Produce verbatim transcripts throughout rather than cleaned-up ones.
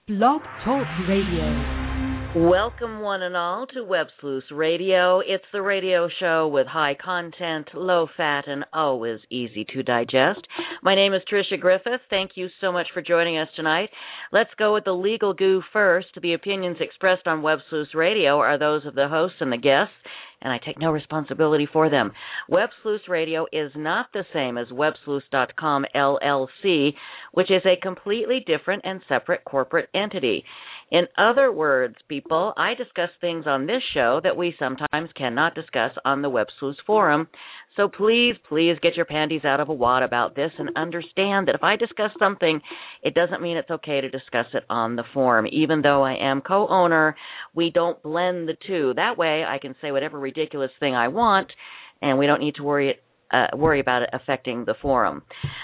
Blog Talk Radio. Welcome one and all to Web Sleuths Radio. It's the radio show with high content, low fat, and always easy to digest. My name is Tricia Griffith. Thank you so much for joining us tonight. Let's go with the legal goo first. The opinions expressed on Web Sleuths Radio are those of the hosts and the guests, and I take no responsibility for them. Web Sleuths Radio is not the same as web sleuths dot com L L C, which is a completely different and separate corporate entity. In other words, people, I discuss things on this show that we sometimes cannot discuss on the Web Sleuths forum. So please, please get your panties out of a wad about this and understand that if I discuss something, it doesn't mean it's okay to discuss it on the forum. Even though I am co-owner, we don't blend the two. That way I can say whatever ridiculous thing I want, and we don't need to worry, it, uh, worry about it affecting the forum.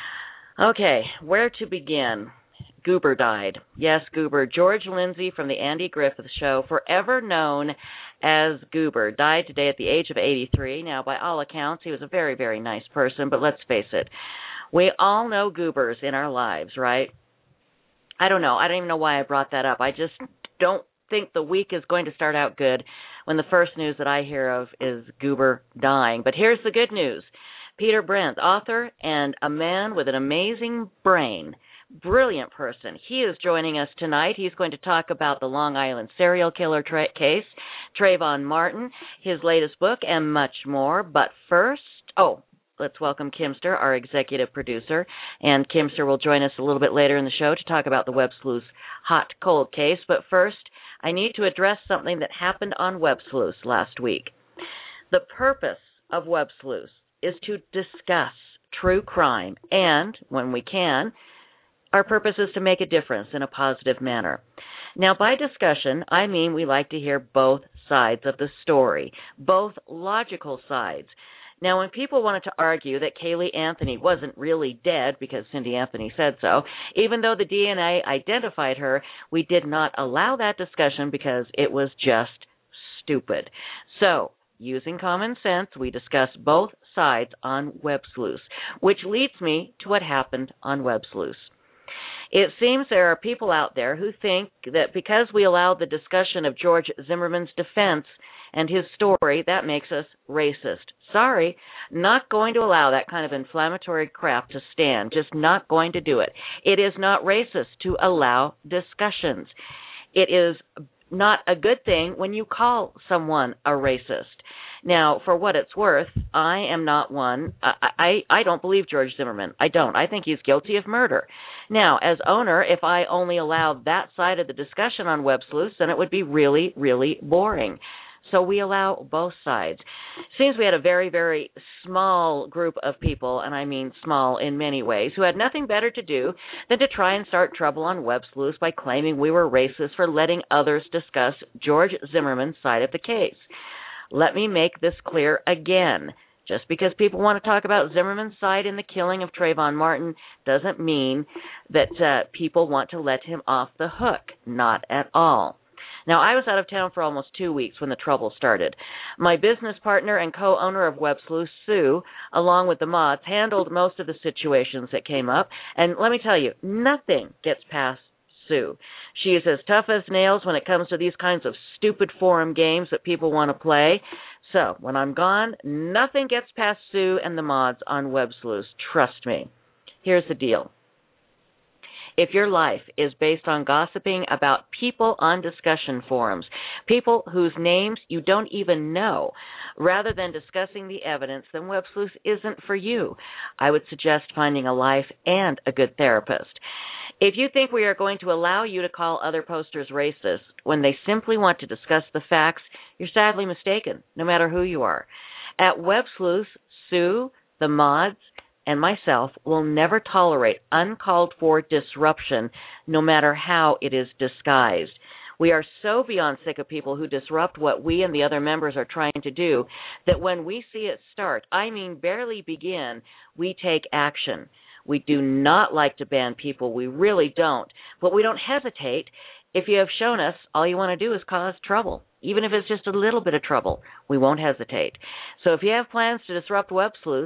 Okay, where to begin? Goober died. Yes, Goober. George Lindsay from the Andy Griffith Show, forever known as Goober, died today at the age of eighty-three. Now, by all accounts, he was a very, very nice person, but let's face it, we all know Goobers in our lives, right? I don't know. I don't even know why I brought that up. I just don't think the week is going to start out good when the first news that I hear of is Goober dying. But here's the good news. Peter Brent, author and a man with an amazing brain, brilliant person. He is joining us tonight. He's going to talk about the Long Island serial killer tra- case, Trayvon Martin, his latest book, and much more. But first, oh, let's welcome Kimster, our executive producer. And Kimster will join us a little bit later in the show to talk about the Web Sleuths hot cold case. But first, I need to address something that happened on Web Sleuths last week. The purpose of Web Sleuths is to discuss true crime and, when we can, our purpose is to make a difference in a positive manner. Now, by discussion, I mean we like to hear both sides of the story, both logical sides. Now, when people wanted to argue that Caylee Anthony wasn't really dead because Cindy Anthony said so, even though the D N A identified her, we did not allow that discussion because it was just stupid. So, using common sense, we discuss both sides on Web Sleuths, which leads me to what happened on Web Sleuths. It seems there are people out there who think that because we allowed the discussion of George Zimmerman's defense and his story, that makes us racist. Sorry, not going to allow that kind of inflammatory crap to stand. Just not going to do it. It is not racist to allow discussions. It is not a good thing when you call someone a racist. Now, for what it's worth, I am not one. I, I, I don't believe George Zimmerman. I don't. I think he's guilty of murder. Now, as owner, if I only allowed that side of the discussion on Web Sleuths, then it would be really, really boring. So we allow both sides. Seems we had a very, very small group of people, and I mean small in many ways, who had nothing better to do than to try and start trouble on Web Sleuths by claiming we were racist for letting others discuss George Zimmerman's side of the case. Let me make this clear again. Just because people want to talk about Zimmerman's side in the killing of Trayvon Martin doesn't mean that uh, people want to let him off the hook. Not at all. Now, I was out of town for almost two weeks when the trouble started. My business partner and co-owner of Web Sleuths, Sue, along with the mods, handled most of the situations that came up. And let me tell you, nothing gets past Sue. She is as tough as nails when it comes to these kinds of stupid forum games that people want to play. So, when I'm gone, nothing gets past Sue and the mods on Web Sleuths. Trust me. Here's the deal. If your life is based on gossiping about people on discussion forums, people whose names you don't even know, rather than discussing the evidence, then Web Sleuths isn't for you. I would suggest finding a life and a good therapist. If you think we are going to allow you to call other posters racist when they simply want to discuss the facts, you're sadly mistaken, no matter who you are. At Web Sleuths, Sue, the mods, and myself will never tolerate uncalled for disruption, no matter how it is disguised. We are so beyond sick of people who disrupt what we and the other members are trying to do that when we see it start, I mean barely begin, we take action. We do not like to ban people. We really don't. But we don't hesitate. If you have shown us, all you want to do is cause trouble. Even if it's just a little bit of trouble, we won't hesitate. So if you have plans to disrupt Web Sleuths,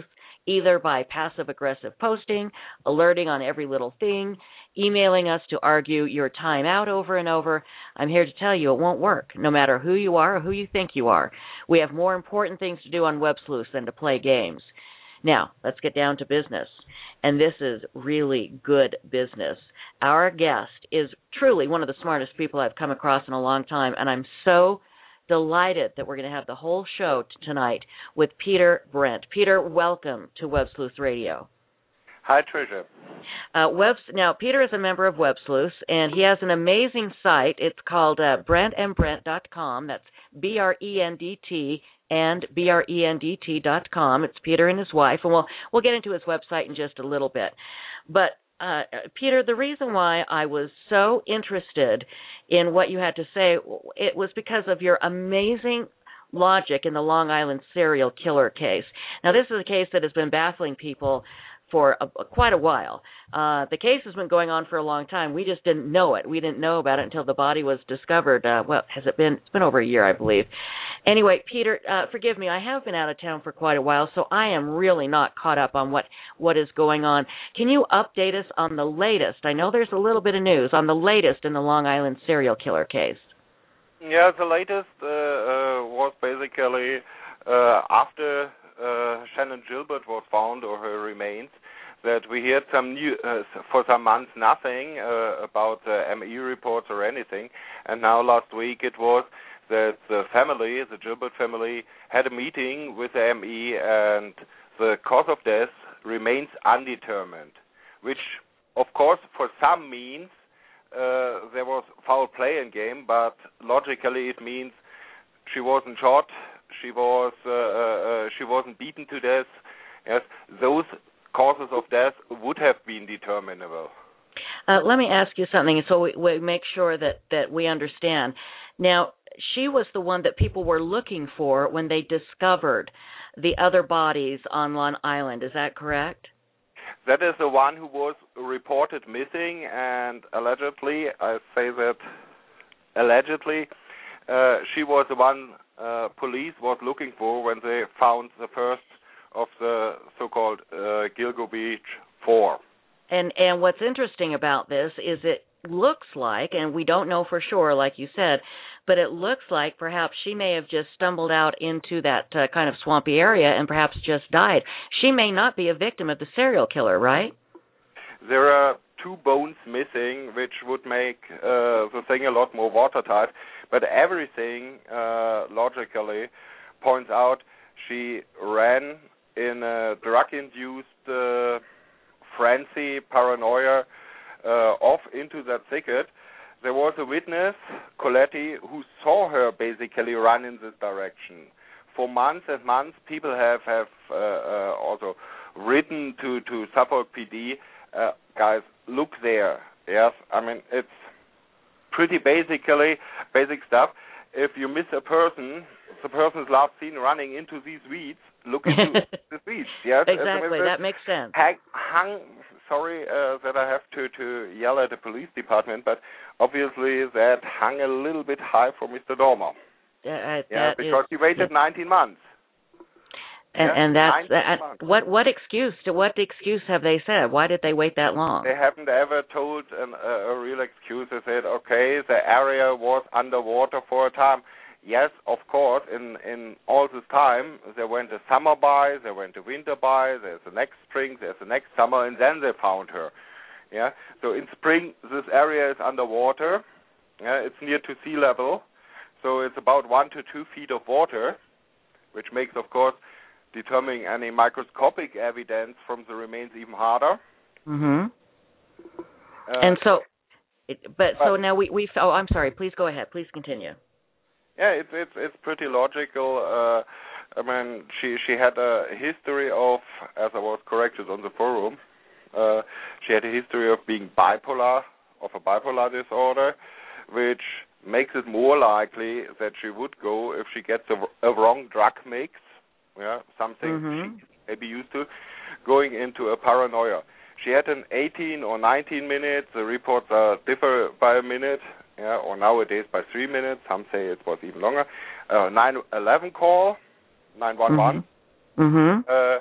either by passive-aggressive posting, alerting on every little thing, emailing us to argue your time out over and over. I'm here to tell you it won't work, no matter who you are or who you think you are. We have more important things to do on WebSleuth than to play games. Now, let's get down to business. And this is really good business. Our guest is truly one of the smartest people I've come across in a long time, and I'm so delighted that we're going to have the whole show t- tonight with Peter Brent. Peter, welcome to WebSleuth Radio. Hi, Tricia. Uh, Web, now, Peter is a member of WebSleuth, and he has an amazing site. It's called uh, brent and brent dot com. That's B R E N D T and B R E N D T dot com. It's Peter and his wife, and we'll we'll get into his website in just a little bit. But, uh, Peter, the reason why I was so interested in what you had to say, it was because of your amazing logic in the Long Island serial killer case. Now, this is a case that has been baffling people for a, quite a while. Uh, the case has been going on for a long time. We just didn't know it. We didn't know about it until the body was discovered. Uh, well, has it been? It's been over a year, I believe. Anyway, Peter, uh, forgive me. I have been out of town for quite a while, so I am really not caught up on what, what is going on. Can you update us on the latest? I know there's a little bit of news on the latest in the Long Island serial killer case. Yeah, the latest uh, uh, was basically uh, after uh, Shannon Gilbert was found, or her remains, that we heard some new, uh, for some months nothing uh, about uh, M E reports or anything, and now last week it was that the family, the Gilbert family, had a meeting with the M E, and the cause of death remains undetermined, which, of course, for some means uh, there was foul play in game, but logically it means she wasn't shot, she was uh, uh, she wasn't beaten to death. Yes, those causes of death would have been determinable. Uh, let me ask you something so we, we make sure that, that we understand. Now, she was the one that people were looking for when they discovered the other bodies on Long Island. Is that correct? That is the one who was reported missing, and allegedly, I say that allegedly, uh, she was the one uh, police was looking for when they found the first of the so-called uh, Gilgo Beach Four. And and what's interesting about this is it looks like, and we don't know for sure, like you said, but it looks like perhaps she may have just stumbled out into that uh, kind of swampy area and perhaps just died. She may not be a victim of the serial killer, right? There are two bones missing, which would make uh, the thing a lot more watertight, but everything uh, logically points out she ran in a drug-induced uh, frenzy, paranoia, uh, off into that thicket. There was a witness, Coletti, who saw her basically run in this direction. For months and months, people have, have uh, uh, also written to, to Suffolk P D, uh, guys, look there. Yes, I mean, it's pretty basically basic stuff. If you miss a person, the person is last seen running into these weeds, look into the weeds. Yes, exactly. That makes sense. Hang, hung, sorry uh, that I have to, to yell at the police department, but obviously that hung a little bit high for Mister Dormer. Uh, yeah, because is, he waited yeah. nineteen months. And, yeah, and that's uh, what what excuse what excuse have they said? Why did they wait that long? They haven't ever told an, uh, a real excuse. They said, okay, the area was underwater for a time. Yes, of course, in, in all this time, there went a summer by, there went a winter by, there's the next spring, there's the next summer, and then they found her. Yeah. So in spring, this area is underwater. Yeah, it's near to sea level, so it's about one to two feet of water, which makes, of course, determining any microscopic evidence from the remains even harder. Mm-hmm. Uh, and so, it, but, but so now we we oh I'm sorry. Please go ahead. Please continue. Yeah, it's it's it's pretty logical. Uh, I mean, she she had a history of, as I was corrected on the forum, uh, she had a history of being bipolar, of a bipolar disorder, which makes it more likely that she would go if she gets a, a wrong drug mix. Yeah, something mm-hmm. she may be used to, going into a paranoia. She had an eighteen or nineteen minutes. The reports are differ by a minute, yeah, or nowadays by three minutes. Some say it was even longer. Uh, nine eleven call, nine one one. Mm-hmm. Uh,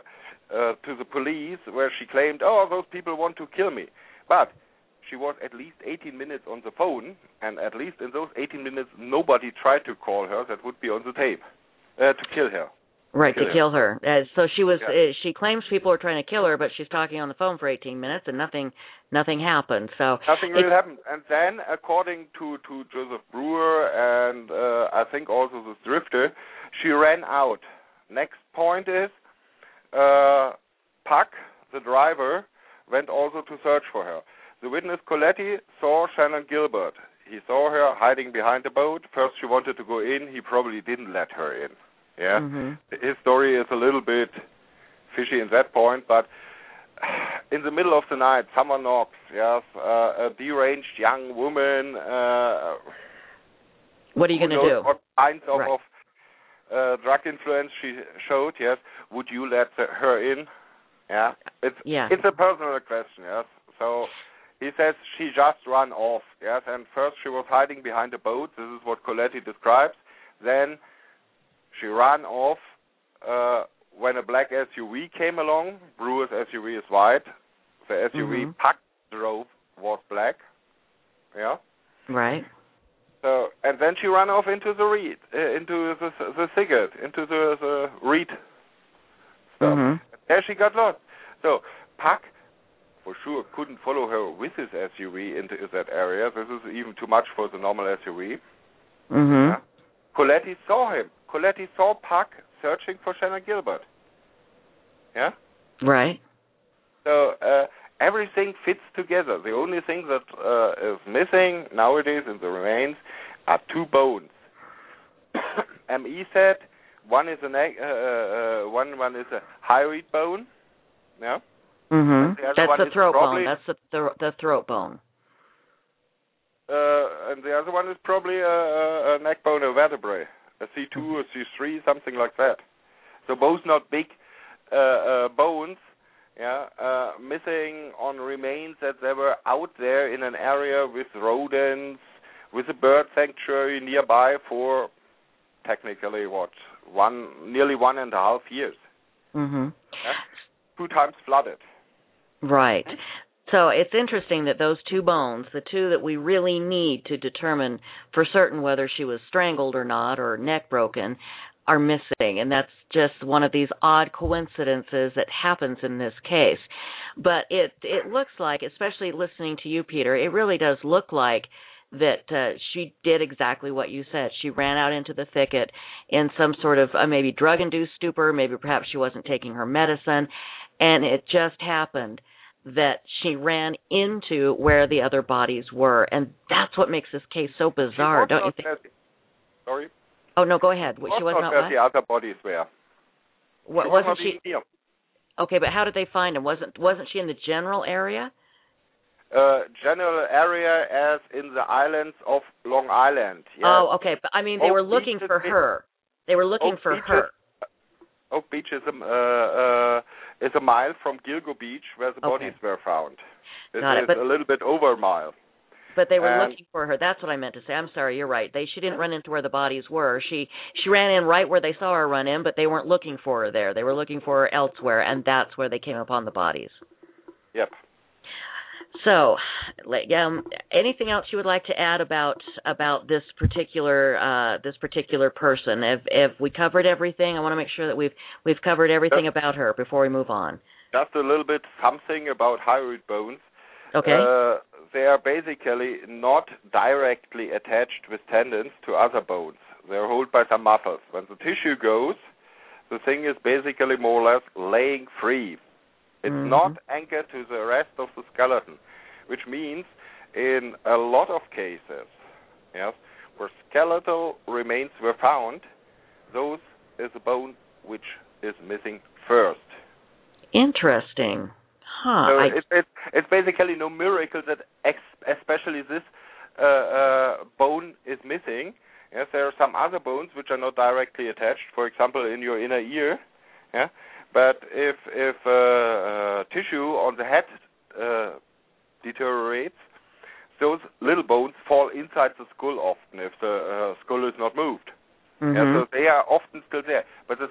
uh, to the police, where she claimed, "Oh, those people want to kill me," but she was at least eighteen minutes on the phone, and at least in those eighteen minutes, nobody tried to call her. That would be on the tape uh, to kill her. Right, kill to kill her. her. Uh, so she was. Yeah. Uh, she claims people are trying to kill her, but she's talking on the phone for eighteen minutes, and nothing, nothing happened. So nothing really happened. And then, according to to Joseph Brewer and uh, I think also the drifter, she ran out. Next point is, uh, Puck, the driver, went also to search for her. The witness Coletti saw Shannon Gilbert. He saw her hiding behind the boat. First, she wanted to go in. He probably didn't let her in. Yeah, mm-hmm. His story is a little bit fishy in that point, but in the middle of the night, someone knocks. Yes, uh, a deranged young woman. Uh, what are you going to do? What kinds of, right. of uh, drug influence she showed? Yes, would you let the, her in? Yeah, it's yeah. it's a personal question. Yes, so he says she just ran off. Yes, and first she was hiding behind a boat. This is what Coletti describes. Then she ran off uh, when a black S U V came along. Brewer's S U V is white. The S U V mm-hmm. Puck drove was black. Yeah. Right. So and then she ran off into the reed, uh, into the the thicket, into the, the reed stuff. Mm-hmm. There she got lost. So Puck, for sure, couldn't follow her with his S U V into that area. This is even too much for the normal S U V. Mm-hmm. Yeah. Coletti saw him. Coletti saw Puck searching for Shannon Gilbert. Yeah? Right. So uh, everything fits together. The only thing that uh, is missing nowadays in the remains are two bones. M E said one is a neck, uh, uh, one one is a hyoid bone. Yeah. Mm-hmm. The That's the throat probably, bone. That's the th- the throat bone. Uh, and the other one is probably a, a, a neck bone, a vertebrae, a C two or C three, something like that. So both not big uh, uh, bones, yeah, uh, missing on remains that they were out there in an area with rodents, with a bird sanctuary nearby for technically what one, nearly one and a half years. Mm-hmm. Yeah? Two times flooded. Right. So it's interesting that those two bones, the two that we really need to determine for certain whether she was strangled or not or neck broken, are missing. And that's just one of these odd coincidences that happens in this case. But it it looks like, especially listening to you, Peter, it really does look like that uh, she did exactly what you said. She ran out into the thicket in some sort of uh, maybe drug-induced stupor, maybe perhaps she wasn't taking her medicine, and it just happened that she ran into where the other bodies were, and that's what makes this case so bizarre, don't you think? The, sorry? Oh, no, go ahead. She, she was not where what? the other bodies were. What, she wasn't was she? Here. Okay, but how did they find him? Wasn't wasn't she in the general area? Uh, general area as in the islands of Long Island. Yes. Oh, okay, but I mean, they Oak were looking Beach for her. They were looking Oak for Beach her. Is, Oak Beach is a, uh, uh, is a mile from Gilgo Beach where the Okay. bodies were found. It Got it, is but- a little bit over a mile. But they were And- looking for her. That's what I meant to say. I'm sorry, you're right. They she didn't run into where the bodies were. She she ran in right where they saw her run in, but they weren't looking for her there. They were looking for her elsewhere, and that's where they came upon the bodies. Yep. So, like, um, anything else you would like to add about about this particular uh, this particular person? If if we covered everything, I want to make sure that we've we've covered everything Yep. about her before we move on. Just a little bit something about hyoid bones. Okay. Uh, they are basically not directly attached with tendons to other bones. They're held by some muscles. When the tissue goes, the thing is basically more or less laying free. It's Mhm. not anchored to the rest of the skeleton, which means in a lot of cases, yes, where skeletal remains were found, those is a bone which is missing first. Interesting. Huh. So I, it, it, it's basically no miracle that ex- especially this uh, uh, bone is missing. Yes, there are some other bones which are not directly attached, for example, in your inner ear. Yeah, but if if uh, uh, tissue on the head uh, deteriorates, those little bones fall inside the skull often if the uh, skull is not moved. mm-hmm. Yeah, so they are often still there. But the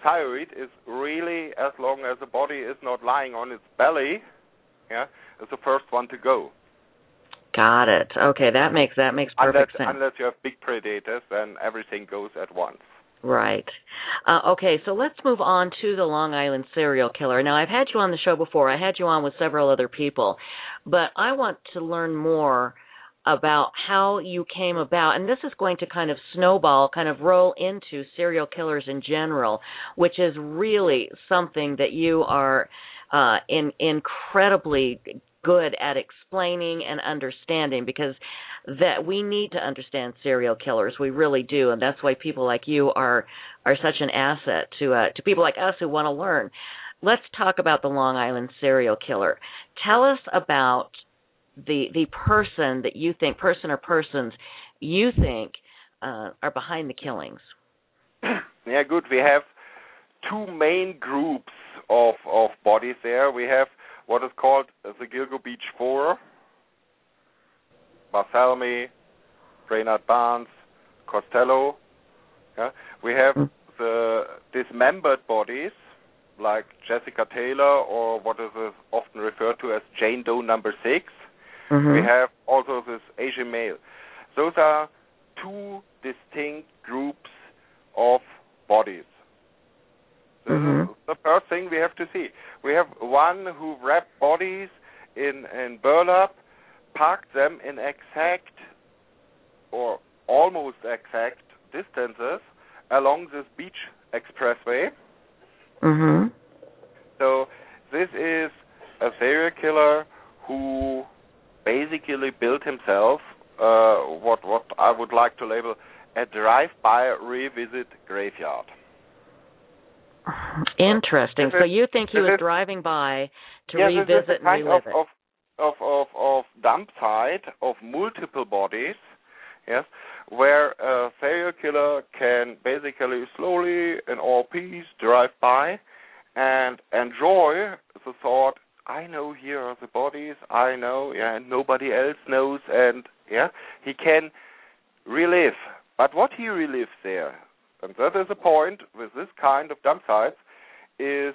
thyroid is really, as long as the body is not lying on its belly, yeah, is the first one to go. Got it. Okay, that makes that makes perfect unless, sense. Unless you have big predators, then everything goes at once. Right. Uh, okay, so let's move on to the Long Island serial killer. Now, I've had you on the show before. I had you on with several other people, but I want to learn more about how you came about, and this is going to kind of snowball, kind of roll into serial killers in general, which is really something that you are uh, in, incredibly good at explaining and understanding, because that we need to understand serial killers. We really do, and that's why people like you are are such an asset to uh, to people like us who want to learn. Let's talk about the Long Island serial killer. Tell us about the the person that you think, person or persons you think uh, are behind the killings. Yeah, good. We have two main groups of of bodies there. We have what is called the Gilgo Beach Four: Barthelemy, Brainerd Barnes, Costello. Yeah? We have mm. the dismembered bodies like Jessica Taylor, or what is often referred to as Jane Doe number six. Mm-hmm. We have also this Asian male. Those are two distinct groups of bodies. This mm-hmm. is the first thing we have to see. We have one who wrapped bodies in, in burlap, parked them in exact or almost exact distances along this beach expressway. Mm-hmm. So this is a serial killer who basically built himself uh, what what I would like to label a drive-by revisit graveyard. Interesting. So is, you think he was is, driving by to yeah, revisit and relive of, it? Of, of, of, of dump site of multiple bodies, yes, where a serial killer can basically slowly, in all peace, drive by and enjoy the thought, I know here are the bodies, I know, yeah, and nobody else knows, and yeah, he can relive. But what he relives there, and that is the point with this kind of dump sites, is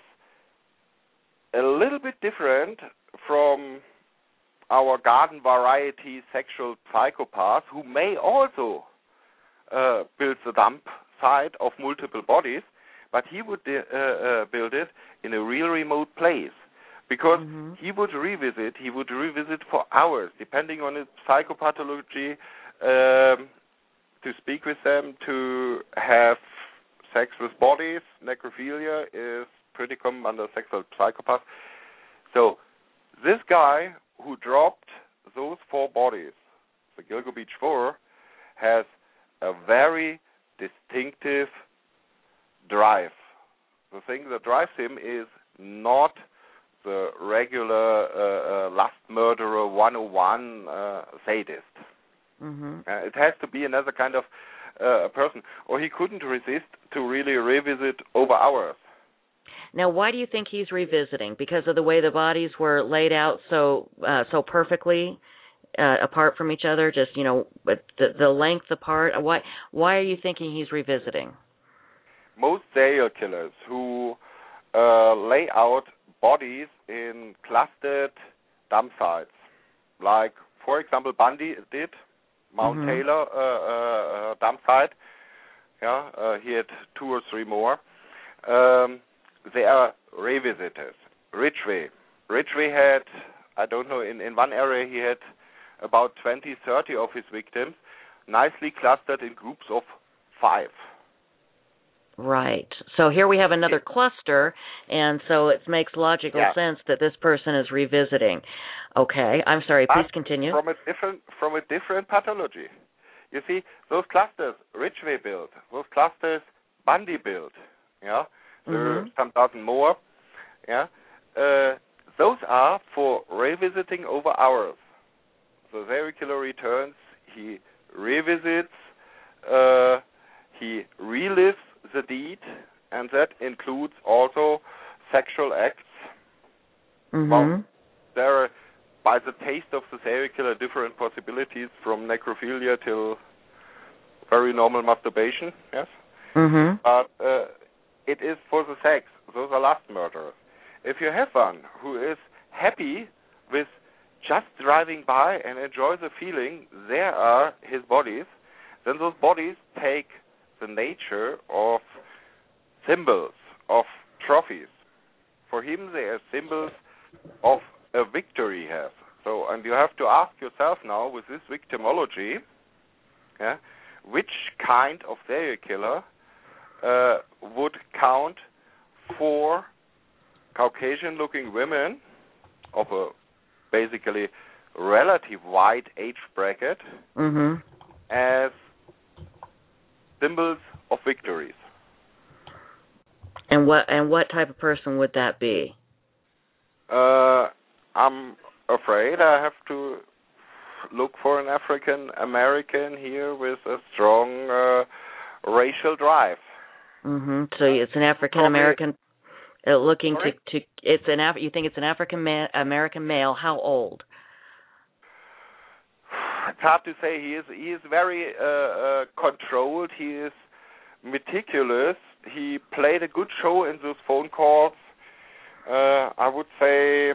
a little bit different from our garden variety sexual psychopaths who may also uh, build the dump site of multiple bodies, but he would uh, uh, build it in a real remote place. Because mm-hmm. he would revisit, he would revisit for hours, depending on his psychopathology, um, to speak with them, to have sex with bodies. Necrophilia is pretty common under sexual psychopaths. So this guy who dropped those four bodies, the Gilgo Beach Four, has a very distinctive drive. The thing that drives him is not the regular uh, uh, lust murderer one oh one uh, sadist. Mm-hmm. Uh, it has to be another kind of uh, person, or he couldn't resist to really revisit over hours. Now, why do you think he's revisiting? Because of the way the bodies were laid out so uh, so perfectly uh, apart from each other, just, you know, the, the length apart? Why why are you thinking he's revisiting? Most serial killers who uh, lay out bodies in clustered dump sites, like, for example, Bundy did, Mount mm-hmm. Taylor uh, uh, dump site. Yeah, uh, he had two or three more. Um, they are revisitors. Ridgway. Ridgway had, I don't know, in, in one area he had about twenty, thirty of his victims, nicely clustered in groups of five. Right. So here we have another cluster, and so it makes logical yeah. sense that this person is revisiting. Okay. I'm sorry. But please continue. From a different from a different pathology. You see, those clusters Ridgway built, those clusters Bundy built, yeah, there mm-hmm. are some dozen more, yeah. Uh, those are for revisiting over hours. The serial killer returns, he revisits, uh, he relives the deed, and that includes also sexual acts. Mm-hmm. Well, there are, by the taste of the serial killer, different possibilities from necrophilia till very normal masturbation, yes? Mm-hmm. But uh, it is for the sex. Those are lust murderers. If you have one who is happy with just driving by and enjoy the feeling, there are his bodies, then those bodies take the nature of symbols, of trophies. For him, they are symbols of a victory he has. So, and you have to ask yourself now, with this victimology, yeah, which kind of serial killer uh, would count for Caucasian-looking women of a basically relative wide age bracket mm-hmm. as symbols of victories. And what and what type of person would that be? Uh, I'm afraid I have to look for an African American here with a strong uh, racial drive. Mm-hmm. So it's an African American uh, looking Sorry? to to. It's an Af- You think it's an African ma- American male? How old? It's hard to say. He is he is very uh, uh, controlled. He is meticulous. He played a good show in those phone calls. Uh, I would say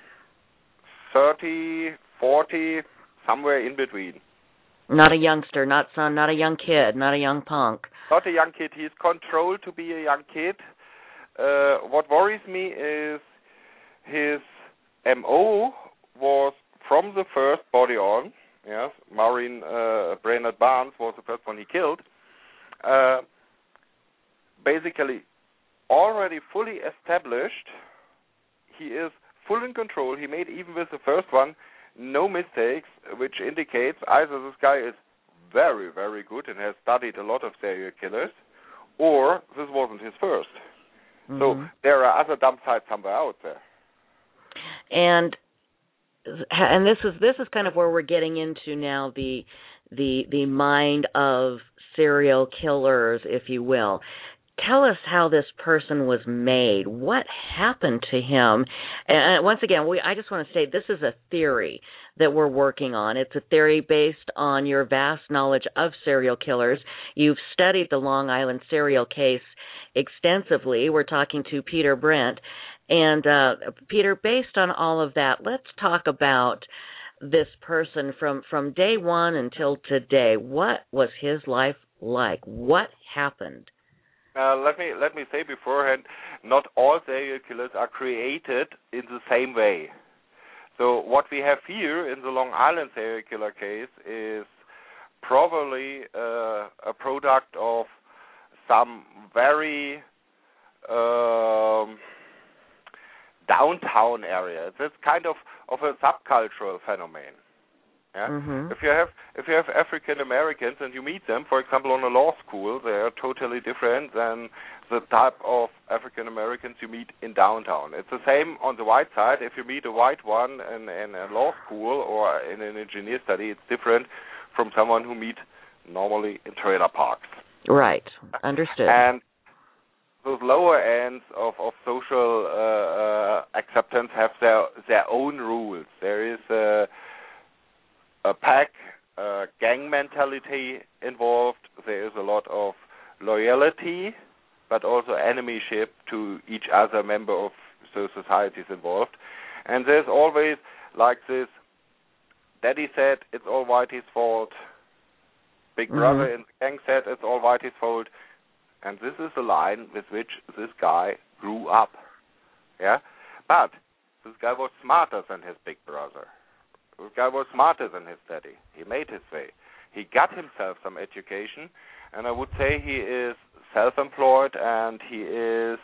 thirty, forty, somewhere in between. Not a youngster, not son, not a young kid, not a young punk. Not a young kid. He is controlled to be a young kid. Uh, what worries me is his M O was from the first body on. Yes, Maureen uh, Brainerd Barnes was the first one he killed. Uh, basically, already fully established. He is full in control. He made, even with the first one, no mistakes, which indicates either this guy is very, very good and has studied a lot of serial killers, or this wasn't his first. Mm-hmm. So there are other dump sites somewhere out there. And and this is this is kind of where we're getting into now the the the mind of serial killers, if you will. Tell us how this person was made. What happened to him? And once again, we, I just want to say this is a theory that we're working on. It's a theory based on your vast knowledge of serial killers. You've studied the Long Island serial case extensively. We're talking to Peter Brent. And uh, Peter, based on all of that, let's talk about this person from, from day one until today. What was his life like? What happened? Uh, let me let me say beforehand, not all serial killers are created in the same way. So what we have here in the Long Island serial killer case is probably uh, a product of some very um, downtown areas. It's kind of, of a subcultural phenomenon. Yeah? Mm-hmm. If you have if you have African Americans and you meet them, for example, on a law school, they are totally different than the type of African Americans you meet in downtown. It's the same on the white side. If you meet a white one in, in a law school or in an engineer study, it's different from someone who meet normally in trailer parks. Right. Understood. And those lower ends of, of social uh, uh, acceptance have their their own rules. There is a a pack, uh, gang mentality involved. There is a lot of loyalty, but also enemyship to each other member of the societies involved. And there's always like this, Daddy said it's all Whitey's fault, Big Mm-hmm. Brother in the gang said it's all Whitey's fault, and this is the line with which this guy grew up. Yeah, but this guy was smarter than his big brother. This guy was smarter than his daddy. He made his way. He got himself some education, and I would say he is self-employed and he is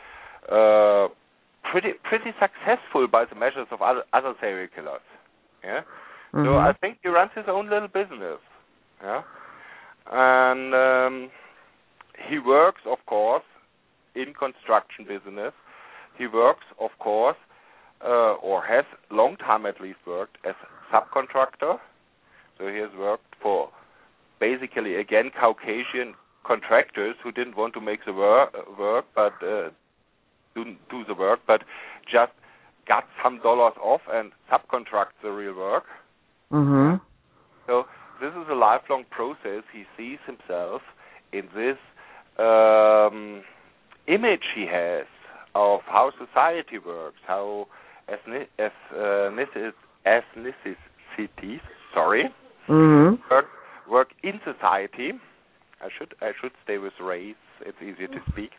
uh, pretty pretty successful by the measures of other, other serial killers. Yeah. Mm-hmm. So I think he runs his own little business. Yeah. And um, he works, of course, in construction business. He works, of course, uh, or has long time at least worked as subcontractor. So he has worked for basically, again, Caucasian contractors who didn't want to make the work, work but uh, do, do the work, but just got some dollars off and subcontract the real work. Mm-hmm. So this is a lifelong process. He sees himself in this um, image he has of how society works, how ethnic, ethnic, ethnicities, sorry, mm-hmm. work, work in society. I should I should stay with race. It's easier to speak.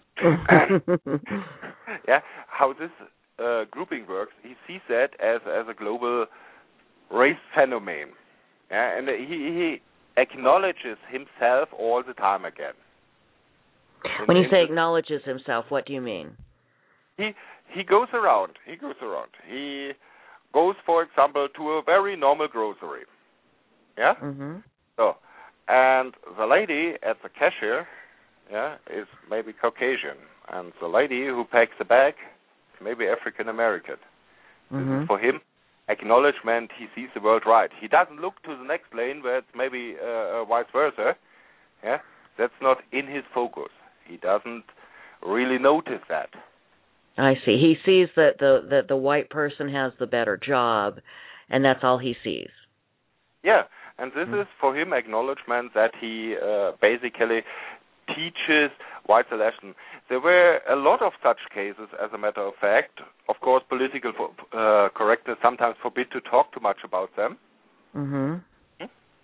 Yeah, how this uh, grouping works. He sees that as as a global race phenomenon. Yeah, and he he acknowledges himself all the time again. When in, you in say the, acknowledges himself, what do you mean? He he goes around. He goes around. He goes, for example, to a very normal grocery. Yeah. Mm-hmm. So, and the lady at the cashier, yeah, is maybe Caucasian, and the lady who packs the bag, maybe African American. Mm-hmm. This is for him acknowledgement. He sees the world right. He doesn't look to the next lane where it's maybe uh, vice versa. Yeah, that's not in his focus. He doesn't really notice that. I see. He sees that the that the white person has the better job, and that's all he sees. Yeah, and this mm-hmm. is for him acknowledgement that he uh, basically teaches white selection. There were a lot of such cases, as a matter of fact. Of course, political uh, correctness sometimes forbid to talk too much about them. Mm-hmm.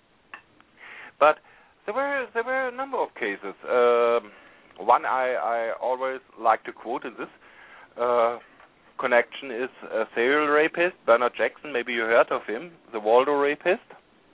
But there were there were a number of cases. Um, one I, I always like to quote in this uh, connection is a serial rapist, Bernard Jackson. Maybe you heard of him, the Waldo rapist.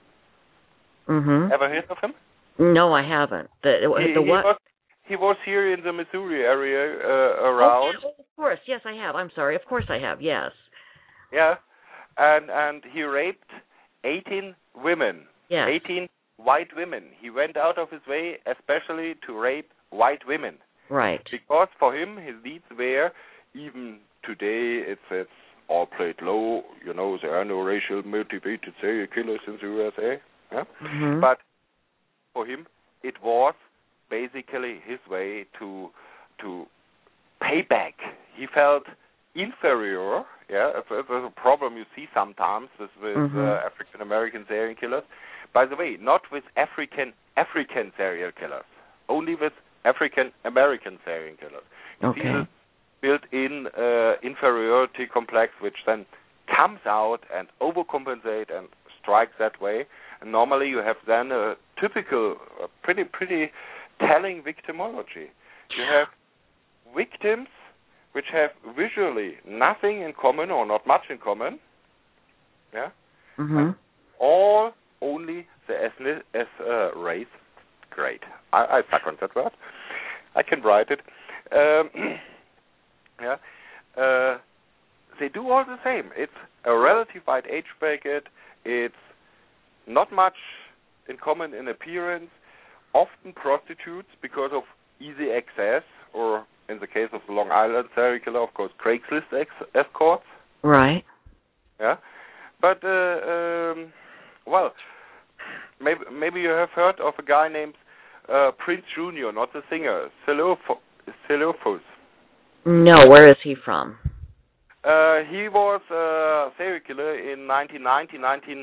Mm-hmm. Ever heard of him? No, I haven't. The, he, the he what? Was, he was here in the Missouri area uh, around. Oh, of course, yes, I have. I'm sorry. Of course, I have. Yes. Yeah, and and he raped eighteen women. Yes. eighteen white women. He went out of his way, especially to rape white women. Right. Because for him, his deeds were, even today, it's it's all played low. You know, there are no racial motivated serial killers in the U S A. Yeah? Mm-hmm. But for him, it was basically his way to to pay back. He felt inferior. Yeah, it's, it's a problem you see sometimes with, with mm-hmm. uh, African American serial killers. By the way, not with African African serial killers, only with African American serial killers. You okay. see this built-in uh, inferiority complex, which then comes out and overcompensate and strikes that way. And normally you have then a typical, uh, pretty pretty telling victimology. You have victims which have visually nothing in common or not much in common. Yeah. Mm-hmm. All only the ethnic as uh, race. Great. I, I suck on that word. I can write it. Um, yeah. Uh, they do all the same. It's a relative wide age bracket. It's not much in common in appearance. Often prostitutes because of easy access, or in the case of the Long Island serial killer, of course, Craigslist ex- escorts. Right. Yeah. But, uh, um, well, maybe maybe you have heard of a guy named uh, Prince Junior, not the singer, Seleuphus. No, where is he from? Uh, he was a serial killer in nineteen ninety, nineteen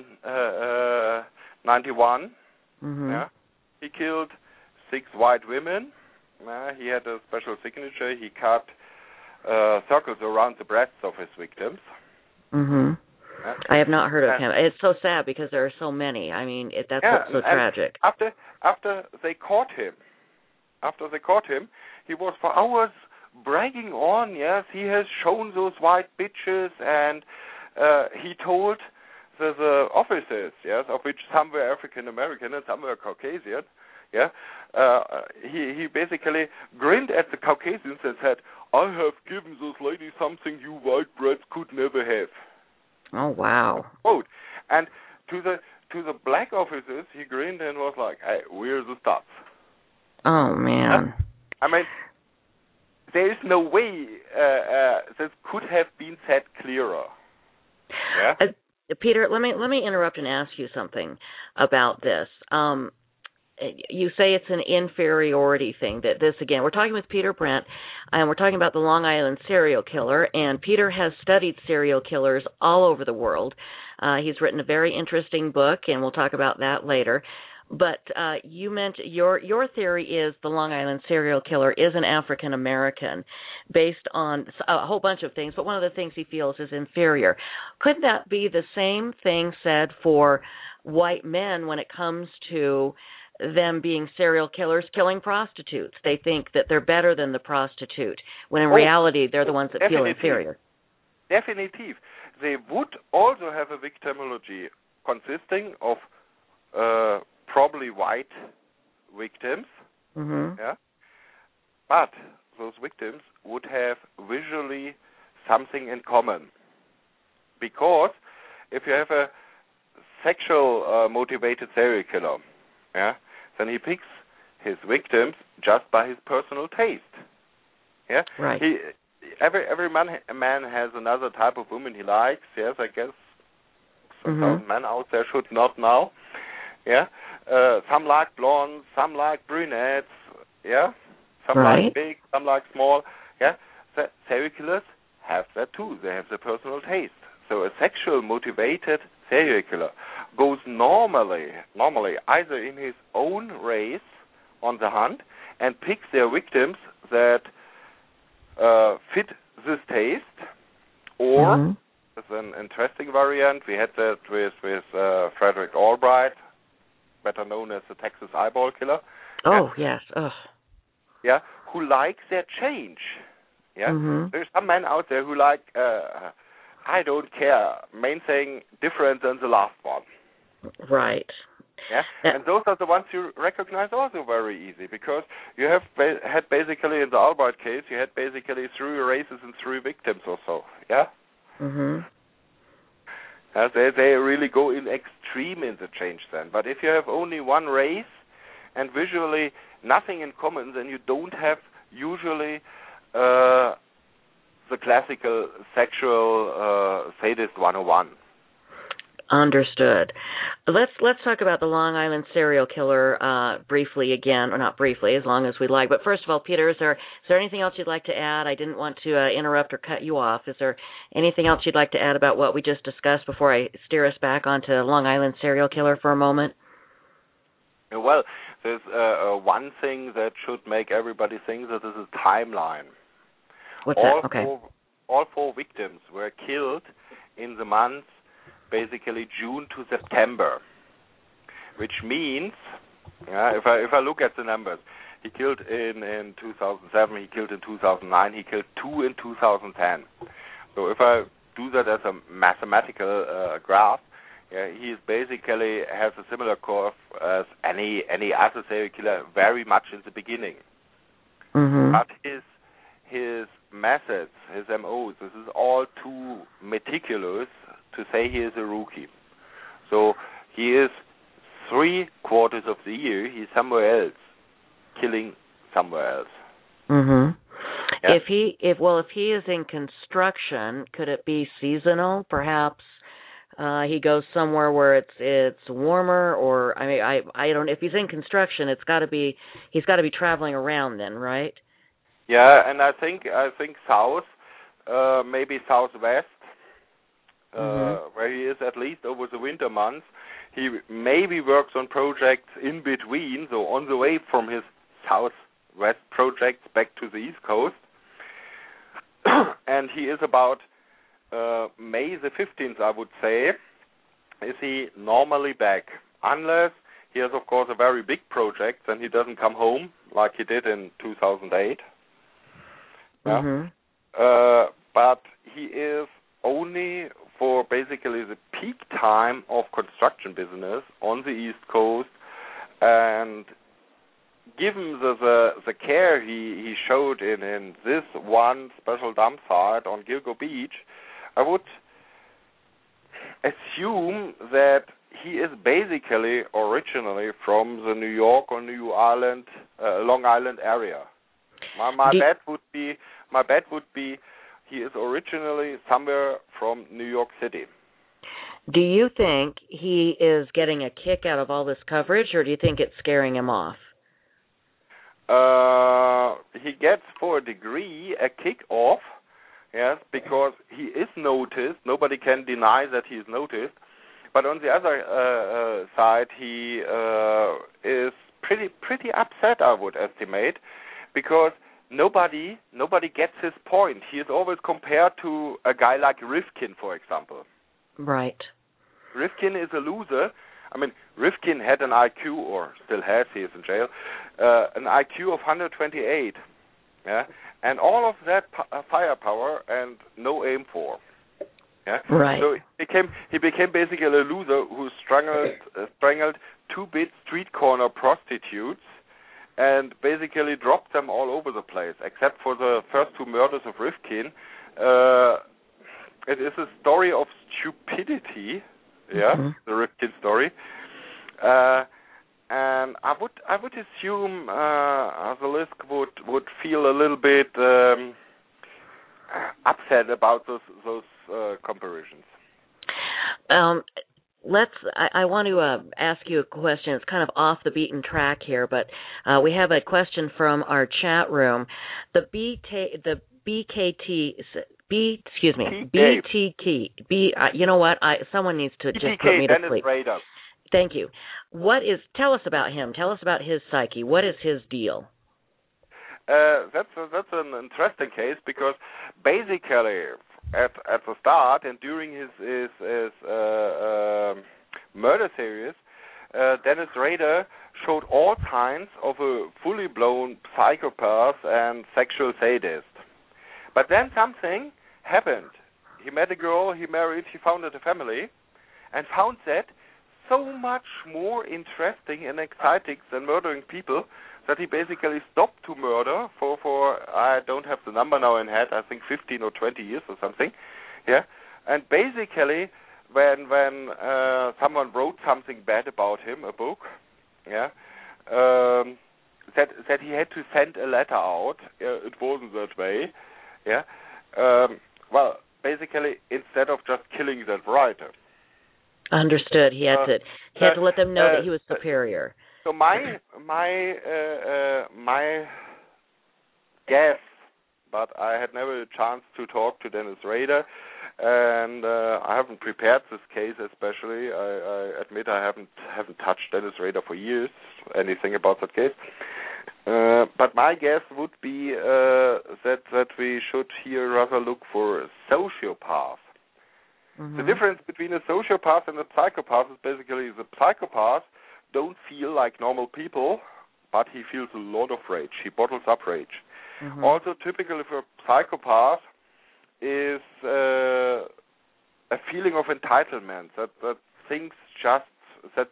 ninety-one. Mm-hmm. Yeah. He killed six white women. Uh, he had a special signature. He cut uh, circles around the breasts of his victims. Mm-hmm. Yeah. I have not heard of and, him. It's so sad because there are so many. I mean, it, that's yeah, what's so tragic. After after they caught him, after they caught him, he was for hours bragging on. Yes, he has shown those white bitches, and uh, he told the, the officers, yes, of which some were African American and some were Caucasian. Yeah, uh, he he basically grinned at the Caucasians and said, "I have given those ladies something you white brats could never have." Oh wow! Quote. And to the to the black officers, he grinned and was like, "Hey, we're the stuff." Oh man! Uh, I mean, there is no way uh, uh, this could have been said clearer. Yeah. Uh, Peter, let me let me interrupt and ask you something about this. Um, you say it's an inferiority thing. That this again, we're talking with Peter Brandt, and we're talking about the Long Island serial killer. And Peter has studied serial killers all over the world. Uh, he's written a very interesting book, and we'll talk about that later. But uh, you mentioned your your theory is the Long Island serial killer is an African American, based on a whole bunch of things. But one of the things he feels is inferior. Could that be the same thing said for white men when it comes to them being serial killers killing prostitutes? They think that they're better than the prostitute, when in Oh, reality they're the ones that feel definitely. inferior. Definitive. They would also have a victimology consisting of uh, probably white victims, Mm-hmm. yeah, but those victims would have visually something in common. Because if you have a sexual uh, motivated serial killer, yeah, then he picks his victims just by his personal taste. Yeah, Right. He every every man a man has another type of woman he likes. Yes, I guess some Mhm. men out there should not know. Yeah, uh, some like blondes, some like brunettes. Yeah, some Right. like big, some like small. Yeah, the serial killers have that too. They have the personal taste. So a sexual motivated serial killer goes normally, normally either in his own race on the hunt and picks their victims that uh, fit this taste, or Mhm. as an interesting variant, we had that with with uh, Frederick Albright, better known as the Texas Eyeball Killer. Oh yes. Ugh. Yeah, who likes their change. Yeah, Mhm. there's some men out there who like, uh, I don't care, main thing different than the last one. Right. Yeah, Uh, and those are the ones you recognize also very easy, because you have ba- had basically in the Albright case, you had basically three races and three victims or so. Yeah, Mhm. uh, they they really go in extreme in the change then. But if you have only one race and visually nothing in common, then you don't have usually uh, the classical sexual uh, sadist one oh one. Understood. Let's let's talk about the Long Island serial killer uh, briefly again, or not briefly, as long as we like. But first of all, Peter, is there is there anything else you'd like to add? I didn't want to uh, interrupt or cut you off. Is there anything else you'd like to add about what we just discussed before I steer us back onto Long Island serial killer for a moment? Well, there's uh, uh, one thing that should make everybody think that this is a timeline. What's all that? Okay. Four, all four victims were killed in the months, basically June to September, which means, yeah, if I if I look at the numbers, he killed in, in two thousand seven, he killed in two thousand nine, he killed two in two thousand ten. So if I do that as a mathematical uh, graph, yeah, he is basically has a similar curve as any any other serial killer, very much in the beginning. Mhm. But his his methods, his M Os, this is all too meticulous to say he is a rookie. So he is three quarters of the year he's somewhere else, killing somewhere else. Mhm. Yeah. If he if well if he is in construction, could it be seasonal? Perhaps uh, he goes somewhere where it's it's warmer, or I mean I I don't. If he's in construction, it's got to be he's got to be traveling around then, right? Yeah, and I think I think south, uh, maybe southwest, uh, Mhm. where he is at least over the winter months. He maybe works on projects in between, so on the way from his southwest projects back to the east coast. And he is about uh, May the fifteenth, I would say, is he normally back. Unless he has, of course, a very big project, then he doesn't come home like he did in two thousand eight. Yeah. Mhm. Uh, but he is only for basically the peak time of construction business on the East Coast, and given the the, the care he, he showed in, in this one special dump site on Gilgo Beach, I would assume that he is basically originally from the New York or New Island, uh, Long Island area. My my Do- bet would be my bet would be he is originally somewhere from New York City. Do you think he is getting a kick out of all this coverage, or do you think it's scaring him off? Uh, he gets, for a degree, a kick off, yes, because he is noticed. Nobody can deny that he is noticed, but on the other uh, uh, side, he uh, is pretty pretty upset, I would estimate, because nobody nobody gets his point. He is always compared to a guy like Rifkin, for example. Right. Rifkin is a loser. I mean, Rifkin had an I Q, or still has, he is in jail, uh, an I Q of one hundred twenty-eight. Yeah, and all of that p- uh, firepower and no aim for. Yeah, right. So he became he became basically a loser who strangled uh, strangled two bit street corner prostitutes and basically dropped them all over the place, except for the first two murders of Rifkin. Uh, it is a story of stupidity. Yeah, mm-hmm. The Rifkin story. Uh, And I would I would assume uh, Zelisk would would feel a little bit um, upset about those those uh, comparisons. Um, let's. I, I want to uh, ask you a question. It's kind of off the beaten track here, but uh, we have a question from our chat room. The B T the B K T B excuse me B T K B. Uh, you know what? I someone needs to just B T K, put me to Dennis sleep. Rader. Thank you. What is? Tell us about him. Tell us about his psyche. What is his deal? Uh, that's a, that's an interesting case because basically at at the start and during his his, his uh, uh, murder series, uh, Dennis Rader showed all signs of a fully blown psychopath and sexual sadist. But then something happened. He met a girl. He married. He founded a family, and found that so much more interesting and exciting than murdering people that he basically stopped to murder for, for I don't have the number now in head, I think fifteen or twenty years or something. Yeah. And basically when when uh, someone wrote something bad about him, a book, yeah, um, that that he had to send a letter out, uh, it wasn't that way. Yeah. Um, well, basically instead of just killing that writer. Understood. He had uh, to he had uh, to let them know uh, that he was superior. So my my uh, uh, my guess, but I had never a chance to talk to Dennis Rader, and uh, I haven't prepared this case especially. I, I admit I haven't haven't touched Dennis Rader for years. Anything about that case. Uh, but my guess would be uh, that that we should here rather look for a sociopath. Mm-hmm. The difference between a sociopath and a psychopath is basically the psychopath don't feel like normal people, but he feels a lot of rage. He bottles up rage. Mm-hmm. Also, typical for a psychopath is uh, a feeling of entitlement, that, that things just, that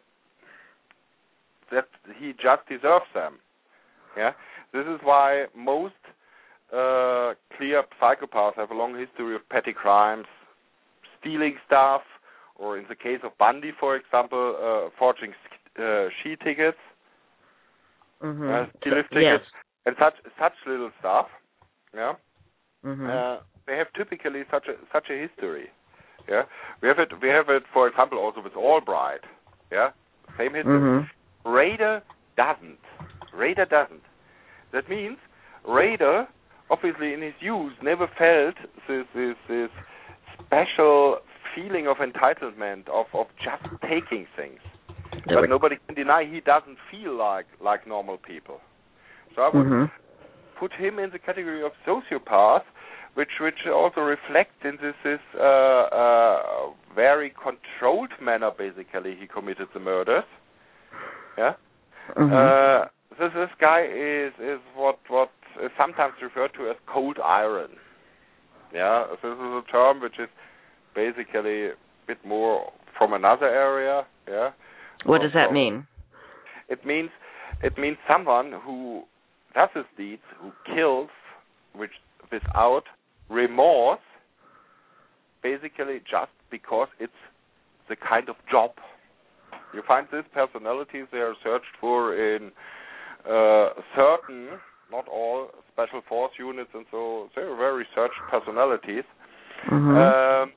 that he just deserves them. Yeah, this is why most uh, clear psychopaths have a long history of petty crimes, stealing stuff, or in the case of Bundy, for example, uh, forging uh, ski tickets, mm-hmm. uh, ski lift tickets, yes. and such such little stuff. Yeah, mm-hmm. uh, they have typically such a such a history. Yeah, we have it. We have it, for example, also with Albright. Yeah, same history. Mm-hmm. Rader doesn't. Rader doesn't. That means Rader, obviously in his youth, never felt this this this special feeling of entitlement, of, of just taking things. But were... nobody can deny he doesn't feel like, like normal people. So I would mm-hmm. put him in the category of sociopath, which which also reflects in this, this uh, uh, very controlled manner, basically, he committed the murders. Yeah? Mm-hmm. Uh, this, this guy is, is what, what is sometimes referred to as cold iron. Yeah, this is a term which is basically a bit more from another area. Yeah. What does that so mean? It means it means someone who does his deeds, who kills, which without remorse, basically just because it's the kind of job. You find these personalities, they are searched for in uh, certain, not all, special force units, and so they're very researched personalities. Mm-hmm. Um,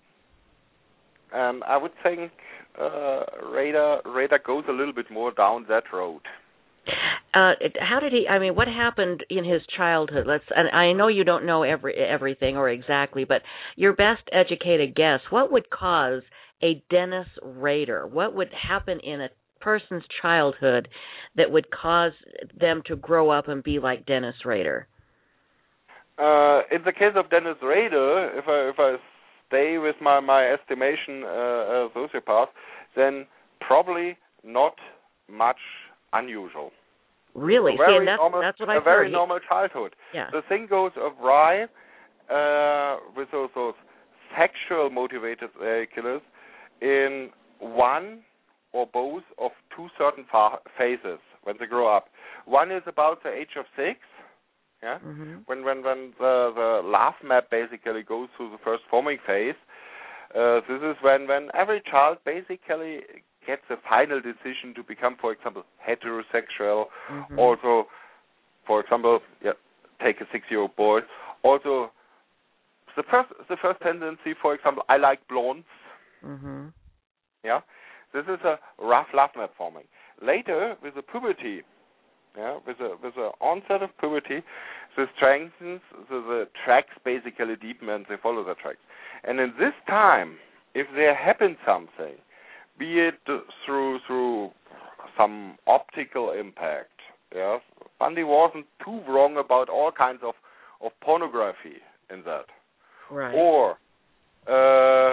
and I would think uh, Rader Rader goes a little bit more down that road. Uh, how did he? I mean, what happened in his childhood? Let's. And I know you don't know every everything or exactly, but your best educated guess. What would cause a Dennis Rader? What would happen in a person's childhood that would cause them to grow up and be like Dennis Rader? Uh, in the case of Dennis Rader, if I if I stay with my my estimation, uh, uh, sociopath, then probably not much unusual. Really? See, and that's, normal, that's what I A very heard. normal childhood. Yeah. The thing goes awry uh, with those, those sexual motivated uh, killers in one or both of two certain fa- phases when they grow up. One is about the age of six. Yeah, mm-hmm. when when when the, the laugh map basically goes through the first forming phase, uh, this is when when every child basically gets a final decision to become, for example, heterosexual. Mm-hmm. Also, for example, yeah, take a six-year-old boy. Also, the first the first tendency, for example, I like blondes. Mm-hmm. Yeah, this is a rough laugh map forming. Later, with the puberty. Yeah, with the with the onset of puberty, the strengthens, so the tracks basically deepen and they follow the tracks. And in this time, if there happens something, be it through through some optical impact, yeah, Bundy wasn't too wrong about all kinds of, of pornography in that. Right. Or uh,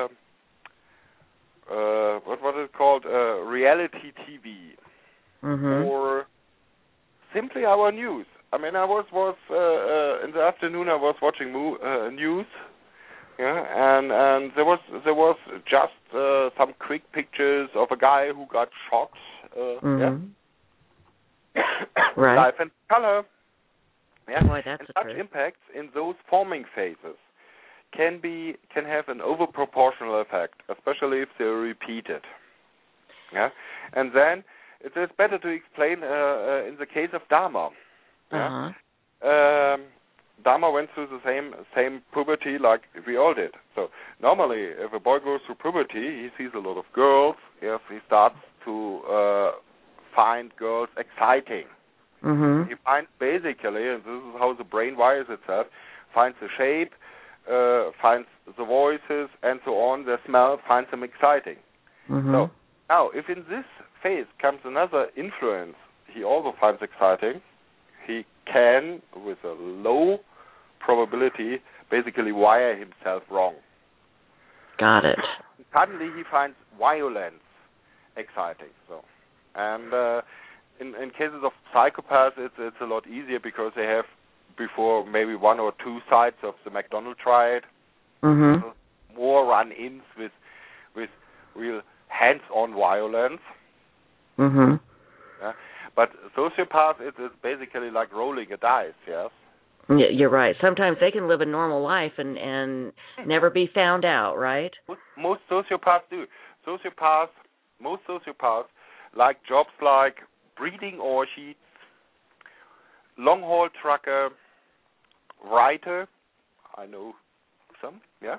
uh, what what is it called? Uh, reality T V. Mm-hmm. Or simply our news. I mean, I was was uh, uh, in the afternoon. I was watching mo- uh, news, yeah, and and there was there was just uh, some quick pictures of a guy who got shot. Uh, mm-hmm. Yeah, right. Life and color. Yeah, boy, that's and a such truth. impacts in those forming phases can be can have an overproportional effect, especially if they're repeated. Yeah, and then. It is better to explain uh, uh, in the case of Dahmer. Yeah? Uh-huh. Um, Dahmer went through the same same puberty like we all did. So normally, if a boy goes through puberty, he sees a lot of girls. Yes, he starts to uh, find girls exciting. Mm-hmm. He finds basically, and this is how the brain wires itself, finds the shape, uh, finds the voices, and so on. The smell finds them exciting. Mm-hmm. So now, if in this phase comes another influence he also finds exciting, he can, with a low probability, basically wire himself wrong. Got it. Suddenly he finds violence exciting. So, and uh, in, in cases of psychopaths, it's it's a lot easier because they have before maybe one or two sides of the McDonald triad, mm-hmm. more run-ins with with real hands-on violence. Mm-hmm. Yeah. But sociopath it is basically like rolling a dice, yes? Yeah, you're right. Sometimes they can live a normal life and, and never be found out, right? Most, most sociopaths do. Sociopaths, most sociopaths like jobs like breeding orchids, long-haul trucker, writer. I know some, yeah?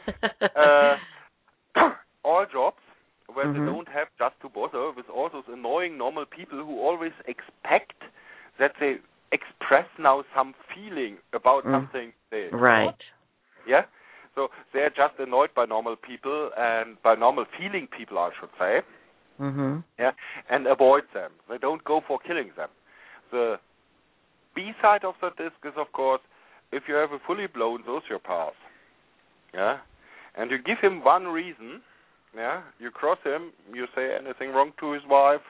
uh, all jobs where mm-hmm. they don't have just to bother with all those annoying normal people who always expect that they express now some feeling about mm. something they right. thought. Yeah? So they're just annoyed by normal people and by normal feeling people, I should say. Mm-hmm. Yeah? And avoid them. They don't go for killing them. The B side of the disc is, of course, if you have a fully blown sociopath, yeah, and you give him one reason, yeah, you cross him, you say anything wrong to his wife,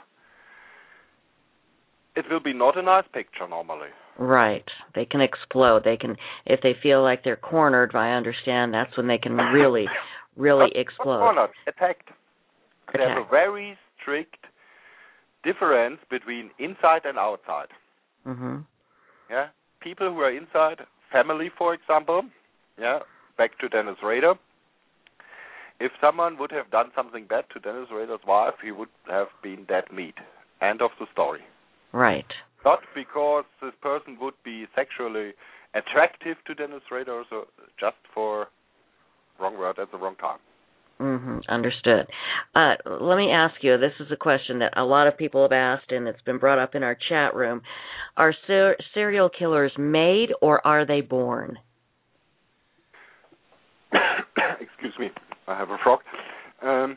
it will be not a nice picture normally. Right. They can explode. They can, if they feel like they're cornered, I understand, that's when they can really, really not, explode. Not cornered, attacked. Attack. They have a very strict difference between inside and outside. Mm-hmm. Yeah, people who are inside, family, for example, yeah, back to Dennis Rader. If someone would have done something bad to Dennis Rader's wife, he would have been dead meat. End of the story. Right. Not because this person would be sexually attractive to Dennis Rader, so just for, wrong word at the wrong time. Mm-hmm. Understood. Uh, let me ask you, this is a question that a lot of people have asked, and it's been brought up in our chat room. Are ser- serial killers made, or are they born? Excuse me, I have a frog. Um,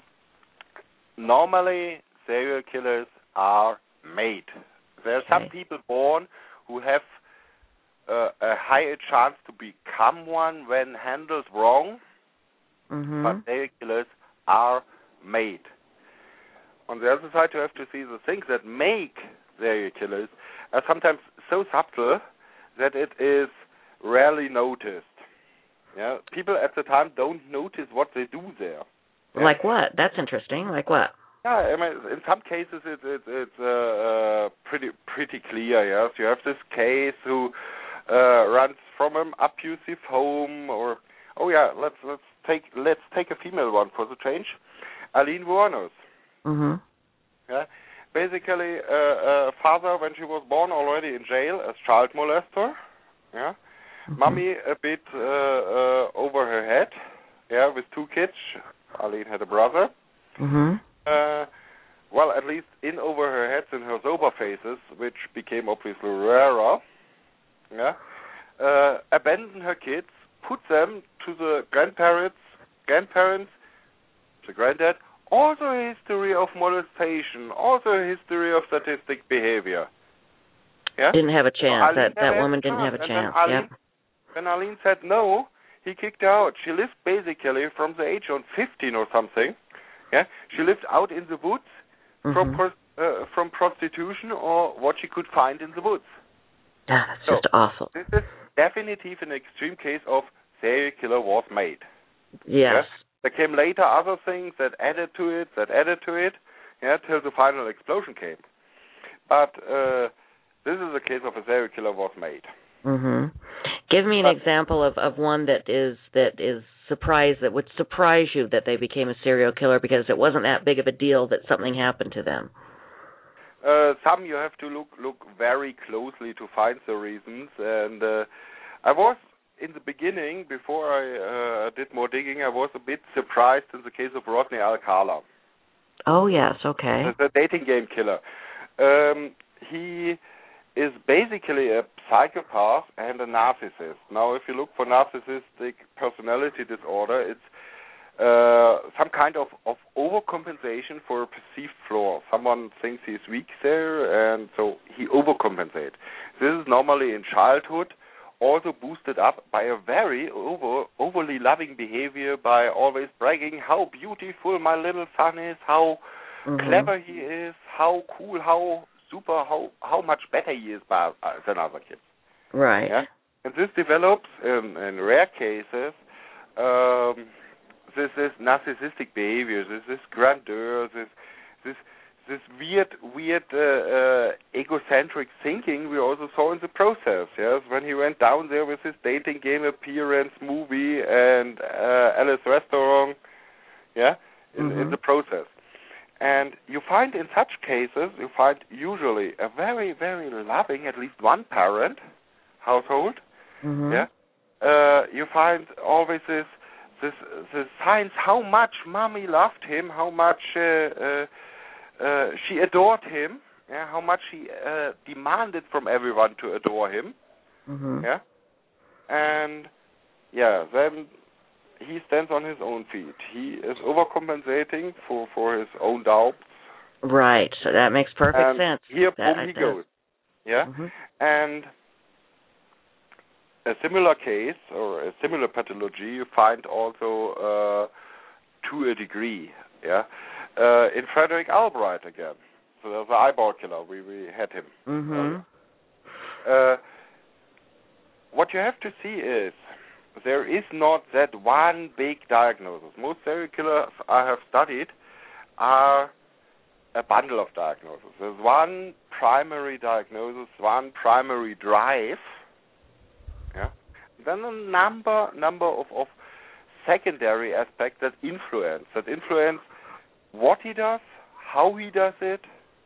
normally, serial killers are made. There are Okay. some people born who have uh, a higher chance to become one when handled wrong, Mm-hmm. but serial killers are made. On the other side, you have to see the things that make serial killers are sometimes so subtle that it is rarely noticed. Yeah, people at the time don't notice what they do there. Yeah? Like what? That's interesting. Like what? Yeah, I mean, in some cases it, it, it's uh, uh, pretty pretty clear. Yes, you have this case who uh, runs from an abusive home, or oh yeah, let's let's take let's take a female one for the change, Aline Wuornos. Mm-hmm. Yeah, basically, uh, uh, father when she was born already in jail as child molester. Yeah, Mm-hmm. mommy a bit uh, uh, over her head. Yeah, with two kids. Aline had a brother. Mm-hmm. Uh, well, at least in over her heads in her sober phases, which became obviously rarer. Yeah, uh, abandon her kids, put them to the grandparents, grandparents, the granddad. Also a history of molestation, also a history of sadistic behavior. Yeah, Didn't have a chance. So that that had woman a didn't have a and chance. Then Aline, Yep. when Aline said no, he kicked her out. She lived basically from the age of fifteen or something. Yeah, she lived out in the woods Mm-hmm. from pros- uh, from prostitution or what she could find in the woods. Yeah, that's So, just awful. This is definitive an extreme case of serial killer was made. Yes. Yeah? There came later other things that added to it, that added to it, yeah, till the final explosion came. But uh, this is a case of a serial killer was made. Mm-hmm. Give me an But, example of, of one that is that is surprised that would surprise you that they became a serial killer because it wasn't that big of a deal that something happened to them. Uh, some you have to look look very closely to find the reasons. And uh, I was in the beginning, before I uh, did more digging, I was a bit surprised in the case of Rodney Alcala. Oh yes, okay. The, the dating game killer. Um, he is basically a psychopath and a narcissist. Now, if you look for narcissistic personality disorder, it's uh, some kind of, of overcompensation for a perceived flaw. Someone thinks he's weak there, and so he overcompensates. This is normally in childhood, also boosted up by a very over, overly loving behavior, by always bragging how beautiful my little son is, how mm-hmm. clever he is, how cool, how super, how how much better he is by, uh, than other kids. Right. Yeah? And this develops in, in rare cases. Um, this this narcissistic behavior, this this grandeur, this this this weird weird uh, uh, egocentric thinking we also saw in the process. Yes, when he went down there with his dating game appearance, movie, and uh, Alice Restaurant. Yeah, in, mm-hmm. in the process. And you find in such cases, you find usually a very, very loving, at least one parent household. Mm-hmm. Yeah, uh, you find always this, this, this signs how much mommy loved him, how much uh, uh, uh, she adored him, yeah, how much she uh, demanded from everyone to adore him. Mm-hmm. Yeah, and yeah, then he stands on his own feet. He is overcompensating for, for his own doubts. Right. So that makes perfect and sense. Here, that boom, he does. goes. Yeah? Mm-hmm. And a similar case, or a similar pathology, you find also uh, to a degree. Yeah? Uh, in Frederick Albright again. So there's the eyeball killer. We, we had him. Mm-hmm. Uh, what you have to see is there is not that one big diagnosis. Most serial killers I have studied are a bundle of diagnoses. There's one primary diagnosis, one primary drive, yeah. Then a number number of, of secondary aspects that influence, that influence what he does, how he does it.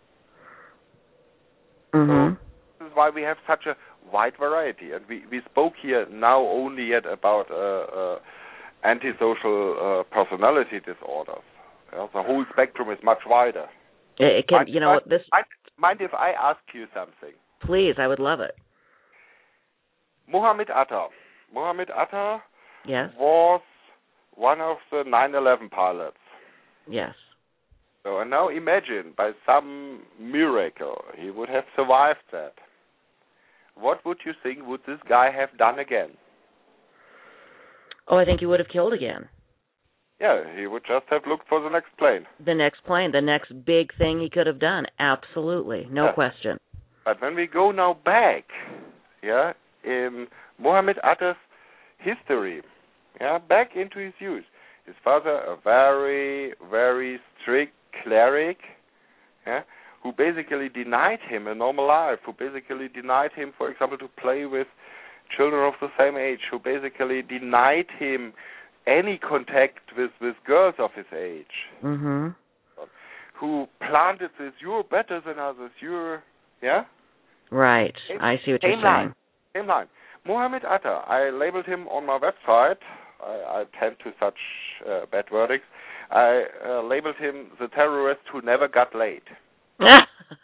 Mm-hmm. So this is why we have such a wide variety, and we, we spoke here now only yet about uh, uh, antisocial uh, personality disorders. Yeah, the whole spectrum is much wider. It can, mind, you know, mind, this. Mind, mind if I ask you something? Please, I would love it. Mohammed Atta. Mohammed Atta yes. was one of the nine eleven pilots. Yes. So, and now imagine, by some miracle, he would have survived that. What would you think would this guy have done again? Oh, I think he would have killed again. Yeah, he would just have looked for the next plane. The next plane, the next big thing he could have done. Absolutely, no yeah. question. But when we go now back, yeah, in Mohammed Atta's history, yeah, back into his youth, his father, a very, very strict cleric, yeah, who basically denied him a normal life, who basically denied him, for example, to play with children of the same age, who basically denied him any contact with, with girls of his age, mm-hmm. who planted this, you're better than others, you're, yeah? Right, same, I see what same you're line. saying. Same line. Mohammed Atta, I labeled him on my website. I, I tend to such uh, bad verdicts. I uh, labeled him the terrorist who never got laid. Because,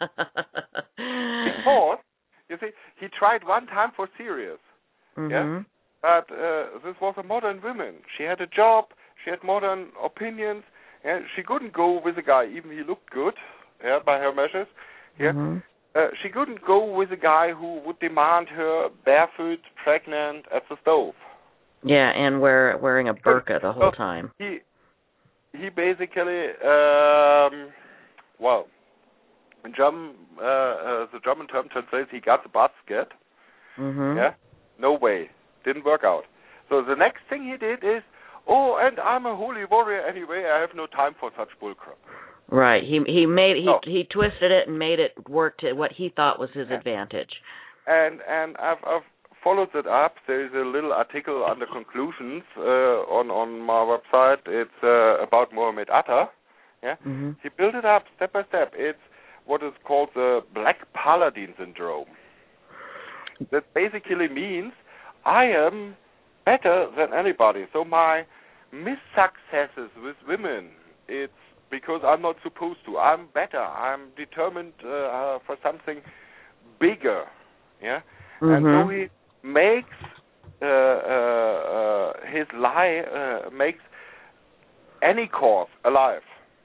you see, he tried one time for serious. Mm-hmm. Yeah? But uh, this was a modern woman. She had a job. She had modern opinions. Yeah? She couldn't go with a guy, even he looked good, yeah, by her measures. Yeah? Mm-hmm. Uh, she couldn't go with a guy who would demand her barefoot, pregnant at the stove. Yeah, and wear, wearing a burqa the whole so time. He he basically, um, well, in German, uh, uh, the German term translates, he got the basket. Mm-hmm. Yeah, no way, didn't work out. So the next thing he did is, oh, and I'm a holy warrior anyway. I have no time for such bullcrap. Right. He he made he no. he twisted it and made it work to what he thought was his yeah. advantage. And and I've I've followed it up. There is a little article under conclusions uh, on on my website. It's uh, about Mohammed Atta. Yeah, mm-hmm. He built it up step by step. It's what is called the Black Paladin syndrome. That basically means I am better than anybody. So my missuccesses with women, it's because I'm not supposed to. I'm better. I'm determined uh, uh, for something bigger. Yeah, mm-hmm. and so he makes uh, uh, uh, his lie uh, makes any cause alive.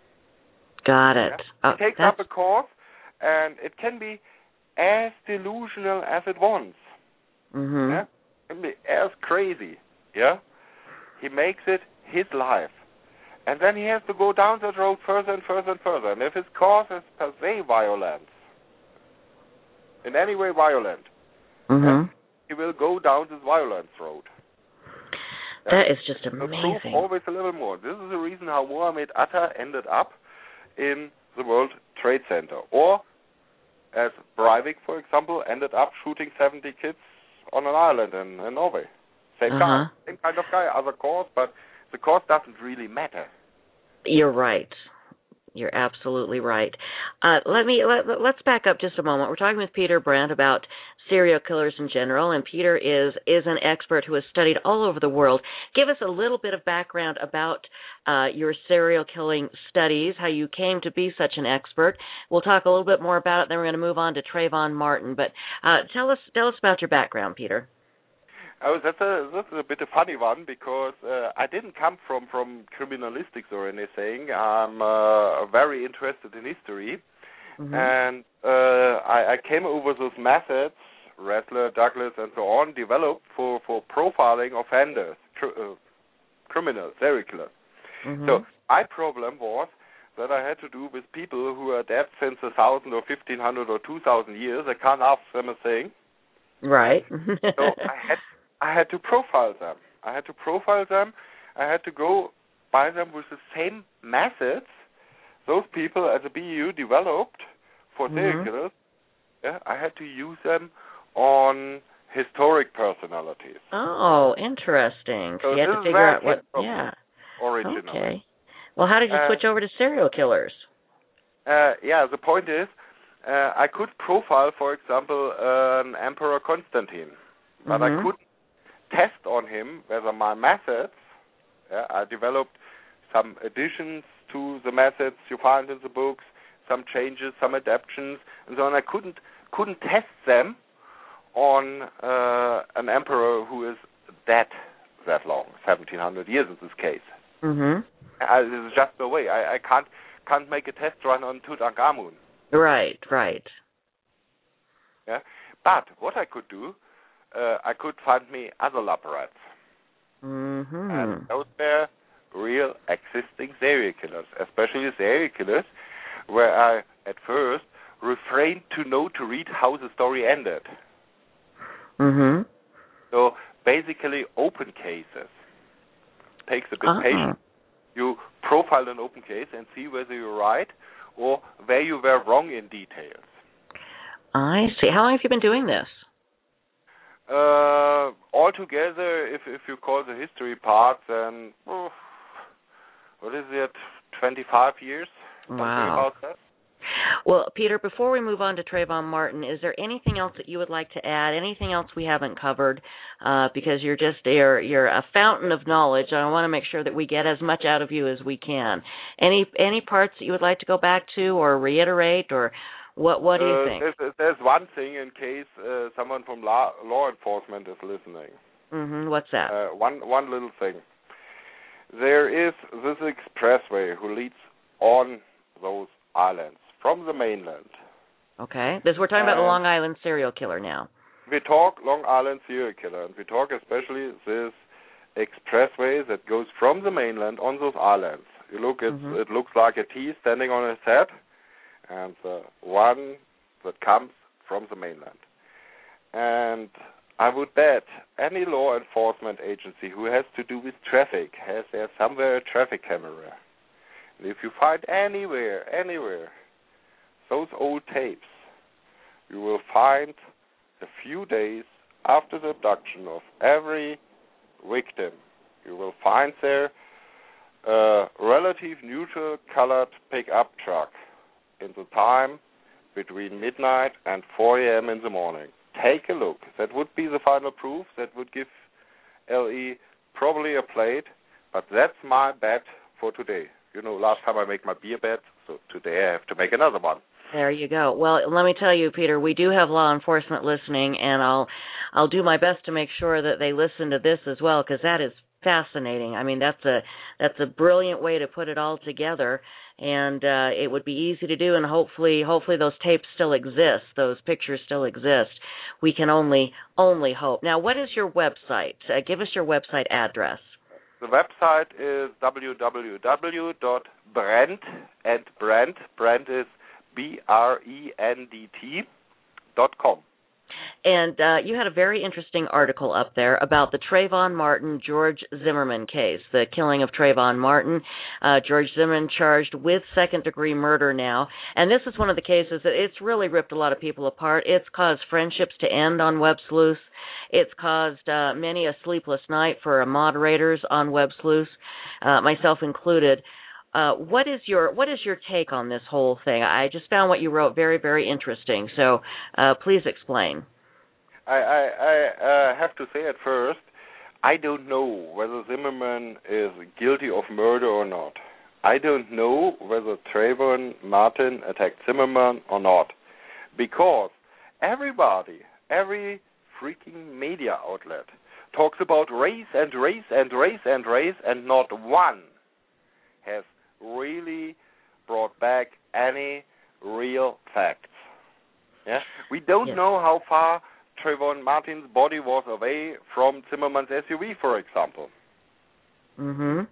Got it. Yeah? Uh, he takes that's... up a cause, and it can be as delusional as it wants. Mm-hmm. Yeah, it can be as crazy. Yeah, he makes it his life. And then he has to go down that road further and further and further. And if his cause is per se violence, in any way violent, mm-hmm. he will go down this violence road. That yeah. is just So amazing. prove always a little more. This is the reason how Mohammed Atta ended up in the World Trade Center. Or, as Breivik, for example, ended up shooting seventy kids on an island in, in Norway. Same uh-huh. guy, same kind of guy, other cause, but the cause doesn't really matter. You're right. You're absolutely right. Uh, let me let, let's back up just a moment. We're talking with Peter Brandt about serial killers in general, and Peter is is an expert who has studied all over the world. Give us a little bit of background about uh, your serial killing studies, how you came to be such an expert. We'll talk a little bit more about it, then we're going to move on to Trayvon Martin. But uh, tell us tell us about your background, Peter. Oh, that's a that's a bit a funny one because uh, I didn't come from, from criminalistics or anything. I'm uh, very interested in history, mm-hmm. and uh, I, I came over those methods, Ressler, Douglas, and so on, developed for, for profiling offenders, tr- uh, criminals, serial killers. Mm-hmm. So my problem was that I had to do with people who are dead since a thousand or fifteen hundred or two thousand years. I can't ask them a thing. Right. So I had. I had to profile them. I had to profile them. I had to go by them with the same methods those people at the B E U developed for mm-hmm. serial killers. Yeah, I had to use them on historic personalities. Oh, interesting. So you had to figure out what. Yeah. Originally. Okay. Well, how did you uh, switch over to serial killers? Uh, yeah, the point is, uh, I could profile, for example, uh, an Emperor Constantine, but mm-hmm. I couldn't test on him whether my methods, yeah, I developed some additions to the methods you find in the books, some changes, some adaptations, and so on. I couldn't couldn't test them on uh, an emperor who is dead that long, seventeen hundred years in this case. Mm-hmm. Uh, there's just no way. I, I can't can't make a test run on Tutankhamun. Right, right. Yeah, but what I could do, uh, I could find me other lab rats. Mm-hmm. And those were real existing serial killers, especially serial killers, where I at first refrained to know to read how the story ended. Mm-hmm. So basically, open cases takes a bit uh-huh. patience. You profile an open case and see whether you're right or where you were wrong in details. I see. How long have you been doing this? Uh, altogether, if if you call the history part, then oh, what is it? twenty-five years. Something Wow. about that. Well, Peter, before we move on to Trayvon Martin, is there anything else that you would like to add? Anything else we haven't covered? Uh, because you're just you're you're a fountain of knowledge. I want to make sure that we get as much out of you as we can. Any any parts that you would like to go back to or reiterate, or what what do you uh, think? There's, there's one thing in case uh, someone from law, law enforcement is listening. Mm-hmm. What's that? Uh, one one little thing. There is this expressway who leads on those islands from the mainland. Okay. This we're talking and about the Long Island serial killer now. We talk Long Island serial killer, and we talk especially this expressway that goes from the mainland on those islands. You look, it's, mm-hmm. it looks like a T standing on its head, and the one that comes from the mainland. And I would bet any law enforcement agency who has to do with traffic has there somewhere a traffic camera. And if you find anywhere, anywhere, those old tapes, you will find a few days after the abduction of every victim, you will find there a relative neutral colored pickup truck in the time between midnight and four a.m. in the morning. Take a look. That would be the final proof. That would give L E probably a plate, but that's my bet for today. You know, last time I made my beer bet, so today I have to make another one. There you go. Well, let me tell you, Peter, we do have law enforcement listening, and I'll I'll do my best to make sure that they listen to this as well, because that is fascinating. I mean, that's a that's a brilliant way to put it all together, and uh, it would be easy to do, and hopefully hopefully those tapes still exist, those pictures still exist. We can only only hope. Now, what is your website? Uh, give us your website address. The website is w w w dot brent, and Brent, Brent is B R E N D T dot com. And uh, you had a very interesting article up there about the Trayvon Martin, George Zimmerman case, the killing of Trayvon Martin. Uh, George Zimmerman charged with second-degree murder now. And this is one of the cases that it's really ripped a lot of people apart. It's caused friendships to end on Web Sleuth. It's caused uh, many a sleepless night for moderators on Web Sleuth, uh, myself included. Uh, what is your what is your take on this whole thing? I just found what you wrote very, very interesting. So uh, please explain. I, I, I uh, have to say at first, I don't know whether Zimmerman is guilty of murder or not. I don't know whether Trayvon Martin attacked Zimmerman or not. Because everybody, every freaking media outlet talks about race and race and race and race, and not one has really brought back any real facts. Yeah, we don't yes. know how far Trayvon Martin's body was away from Zimmerman's S U V, for example. Mm-hmm.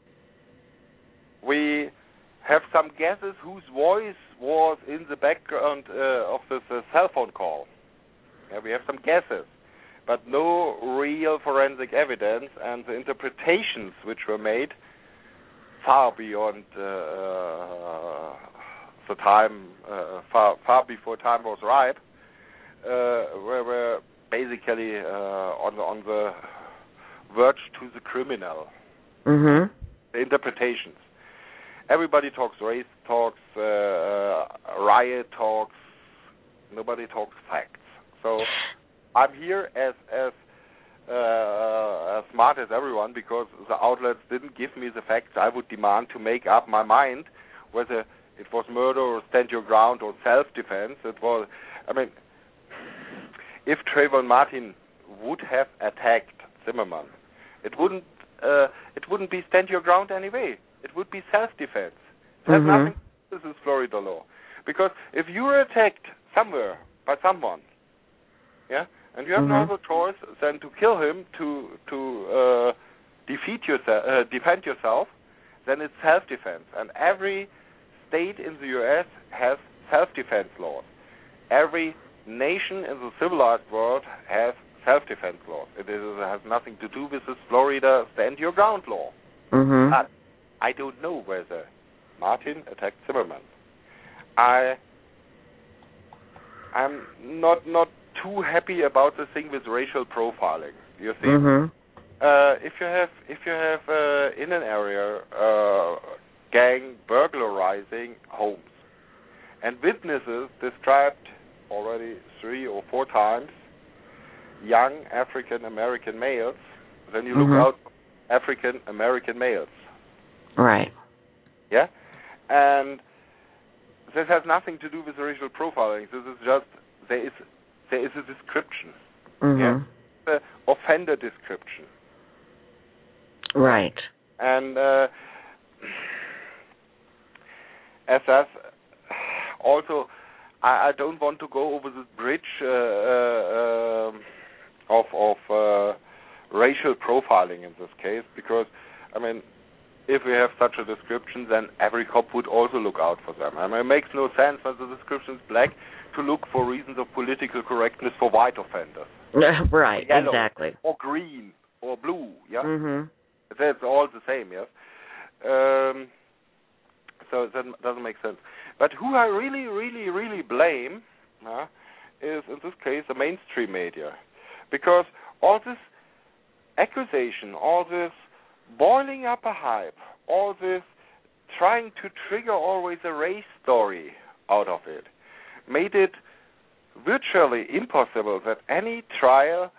We have some guesses whose voice was in the background uh, of this uh, cell phone call. Yeah, we have some guesses, but no real forensic evidence, and the interpretations which were made far beyond uh, uh, the time, uh, far far before time was ripe, uh, were, were basically uh, on the on the verge to the criminal. Mm-hmm. The interpretations. Everybody talks race, talks uh, uh, riot, talks. Nobody talks facts. So I'm here as as uh, as smart as everyone, because the outlets didn't give me the facts I would demand to make up my mind whether it was murder or stand your ground or self-defense. It was. I mean, if Trayvon Martin would have attacked Zimmerman, it wouldn't uh, it wouldn't be stand your ground anyway. It would be self-defense. It has Mm-hmm. nothing to do with this Florida law. Because if you are attacked somewhere by someone, yeah, and you have Mm-hmm. no other choice than to kill him to to uh, defeat yourself, uh, defend yourself, then it's self-defense. And every state in the U S has self-defense laws. Every nation in the civilized world has self-defense laws. It, is, it has nothing to do with this Florida stand your ground law. Mm-hmm. But I don't know whether Martin attacked Zimmerman. I I'm not not too happy about the thing with racial profiling. You see, Mm-hmm. uh, if you have if you have uh, in an area uh, gang burglarizing homes, and witnesses described already three or four times young African American males, then you Mm-hmm. look out African American males. Right. Yeah, and this has nothing to do with racial profiling. This is just there is there is a description. Mm-hmm. Yeah, the offender description. Right. And uh, as that, also, I, I don't want to go over this bridge uh, uh, um, of of uh, racial profiling in this case, because I mean, if we have such a description, then every cop would also look out for them. I mean, it makes no sense when the description is black to look for reasons of political correctness for white offenders. Right. Or yellow, Exactly. or green, or blue. Yeah, Mm-hmm. that's all the same. Yes. Um, so that doesn't make sense. But who I really, really, really blame uh, is, in this case, the mainstream media, because all this accusation, all this boiling up a hype, all this trying to trigger always a race story out of it, made it virtually impossible that any trial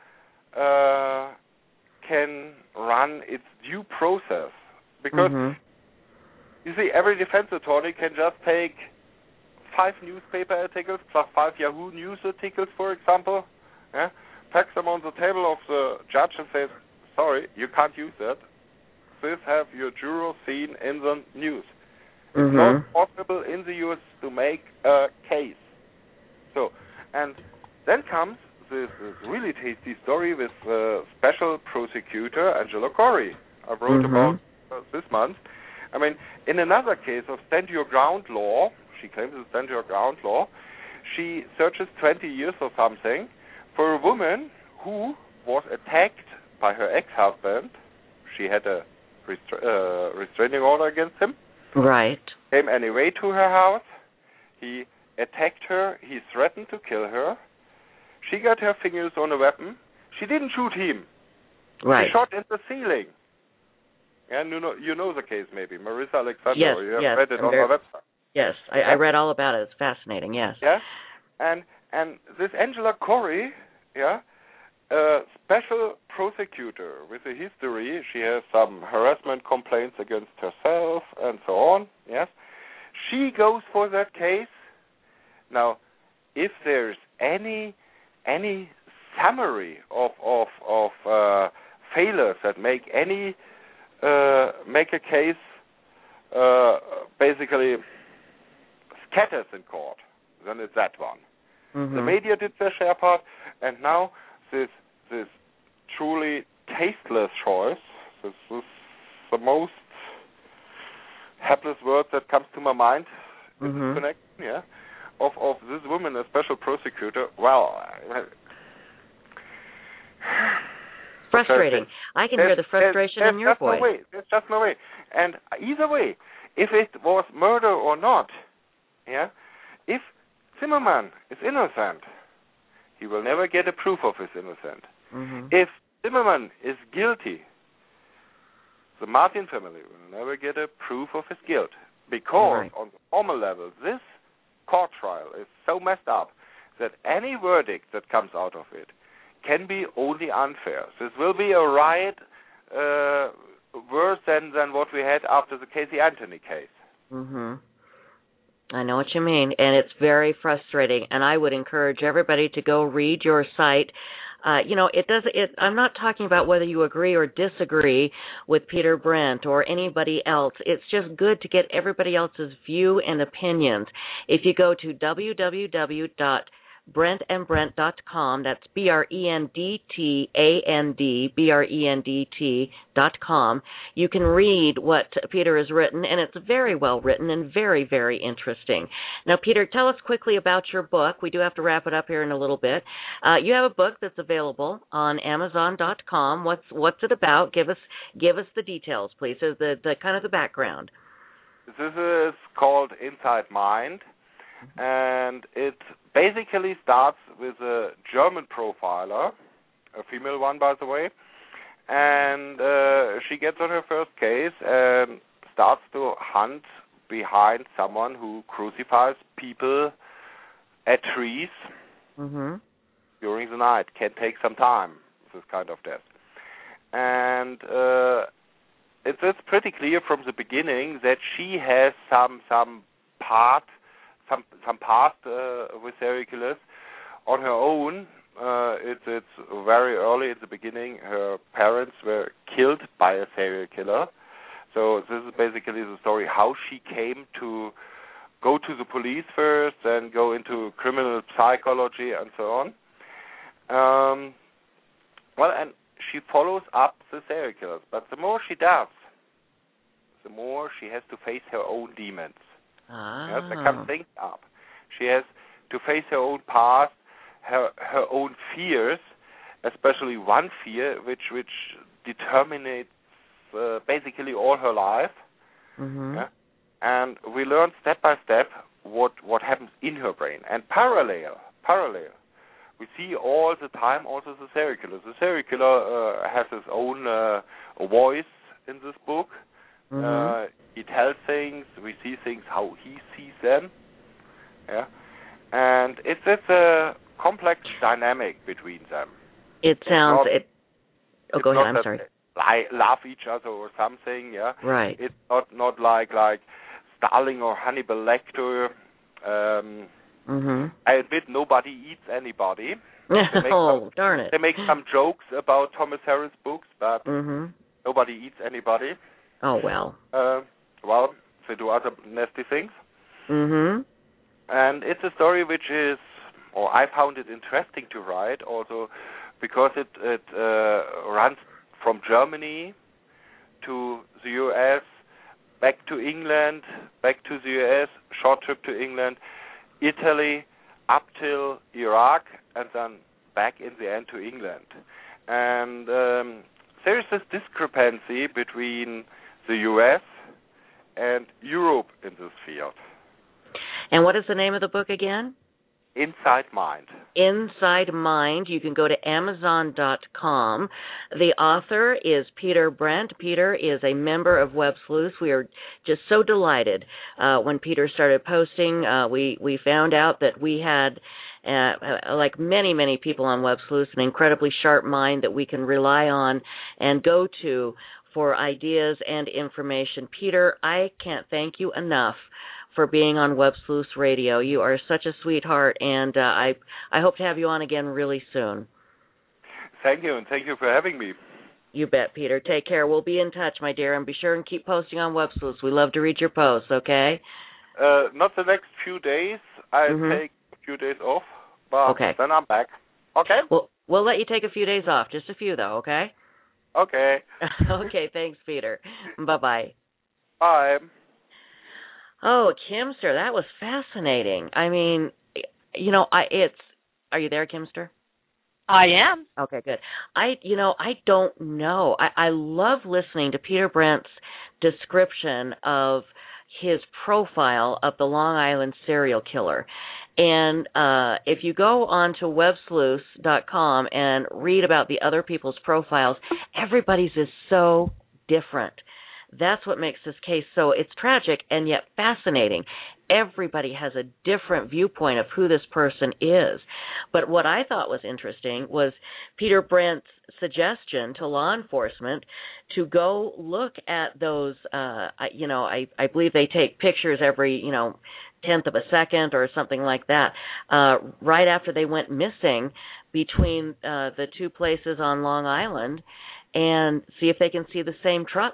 uh, can run its due process. Because, Mm-hmm. you see, every defense attorney can just take five newspaper articles plus five Yahoo News articles, for example, yeah, pack them on the table of the judge and says, sorry, you can't use that. This have your jurors seen in the news. It's Mm-hmm. not possible in the U S to make a case. So, and then comes this, this really tasty story with uh, special prosecutor Angela Corey. I wrote Mm-hmm. about uh, this month. I mean, in another case of stand your ground law, she claims it's stand your ground law, she searches twenty years or something for a woman who was attacked by her ex-husband. She had a restra- uh, restraining order against him. Right. Came anyway to her house. He attacked her. He threatened to kill her. She got her fingers on a weapon. She didn't shoot him. Right. She shot in the ceiling. And you know, you know the case maybe. Marissa Alexander. Yes, You have yes, read it I'm on very- my website. Yes, I, Yeah. I read all about it. It's fascinating. Yes. Yeah, and and this Angela Corey, yeah, a special prosecutor with a history. She has some harassment complaints against herself and so on. Yes, she goes for that case. Now, if there's any any summary of of of uh, failures that make any uh, make a case uh, basically scatters in court, then it's that one. Mm-hmm. The media did their share part, and now this this truly tasteless choice, this is the most hapless word that comes to my mind in Mm-hmm. this connection, yeah, of of this woman, a special prosecutor. Well, Frustrating. I can hear the frustration there's, in your there's voice. No way. There's just no way. And either way, if it was murder or not, yeah, if Zimmerman is innocent, he will never get a proof of his innocence. Mm-hmm. If Zimmerman is guilty, the Martin family will never get a proof of his guilt, because Right. on the formal level, this court trial is so messed up that any verdict that comes out of it can be only unfair. This will be a riot uh, worse than, than what we had after the Casey Anthony case. Mm-hmm. I know what you mean, and it's very frustrating. And I would encourage everybody to go read your site, Uh, you know, it does. It. I'm not talking about whether you agree or disagree with Peter Brent or anybody else. It's just good to get everybody else's view and opinions. If you go to w w w dot brent and brent dot com, that's B R E N D T A N D, B R E N D T dot com, you can read what Peter has written, and it's very well written and very, very interesting. Now, Peter, tell us quickly about your book. We do have to wrap it up here in a little bit. Uh, you have a book that's available on amazon dot com. What's what's it about? Give us give us the details, please, so the, the kind of the background. This is called Inside Mind, and it basically starts with a German profiler, a female one, by the way, and uh, she gets on her first case and starts to hunt behind someone who crucifies people at trees mm-hmm. during the night. Can take some time, this kind of death. And uh, it's, it's pretty clear from the beginning that she has some some part Some some past uh, with serial killers on her own. Uh, it's it's very early in the beginning. Her parents were killed by a serial killer. So this is basically the story how she came to go to the police first, and go into criminal psychology and so on. Um, well, and she follows up the serial killers. But the more she does, the more she has to face her own demons. Ah. Yes, there come things up. She has to face her own past, her her own fears, especially one fear which which determines uh, basically all her life. Mm-hmm. Yeah? And we learn step by step what what happens in her brain. And parallel, parallel, we see all the time also the serial killer. The serial killer uh, has his own uh, voice in this book. Mm-hmm. Uh, he tells things, we see things how he sees them, yeah, and it's it's a complex dynamic between them. It sounds. Not, it. Oh, go ahead. I'm sorry. They love each other or something, yeah. Right. It's not not like like Stalin or Hannibal Lecter. Um, mm-hmm. I admit nobody eats anybody. They oh, some, darn it! They make some jokes about Thomas Harris books, but mm-hmm. nobody eats anybody. Oh, well. Uh, well, they do other nasty things. Mm-hmm. And it's a story which is, or I found it interesting to write also because it, it uh, runs from Germany to the U S, back to England, back to the U S, short trip to England, Italy, up till Iraq, and then back in the end to England. And um, there is this discrepancy between the U S and Europe in this field. And what is the name of the book again? Inside Mind. Inside Mind. You can go to amazon dot com. The author is Peter Brent. Peter is a member of Web Sleuth. We are just so delighted. Uh, when Peter started posting, uh, we, we found out that we had, uh, like many, many people on Web Sleuth, an incredibly sharp mind that we can rely on and go to for ideas and information. Peter, I can't thank you enough for being on Web Sleuth Radio. You are such a sweetheart, and uh, I I hope to have you on again really soon. Thank you, and thank you for having me. You bet, Peter. Take care. We'll be in touch, my dear, and be sure and keep posting on Web Sleuth. We love to read your posts, okay? Uh, not the next few days. I'll mm-hmm. take a few days off, but okay. then I'm back. Okay? Well, we'll let you take a few days off, just a few, though, okay? Okay. Okay, thanks, Peter. Bye-bye. Bye. Oh, Kimster, that was fascinating. I mean, you know, I it's. Are you there, Kimster? I am. Okay, good. I, you know, I don't know. I, I love listening to Peter Brent's description of his profile of the Long Island serial killer. And uh, if you go on to web sleuth dot com and read about the other people's profiles, everybody's is so different. That's what makes this case so, it's tragic and yet fascinating. Everybody has a different viewpoint of who this person is. But what I thought was interesting was Peter Brent's suggestion to law enforcement to go look at those, uh, you know, I, I believe they take pictures every, you know, tenth of a second or something like that, uh, right after they went missing, between uh, the two places on Long Island and see if they can see the same truck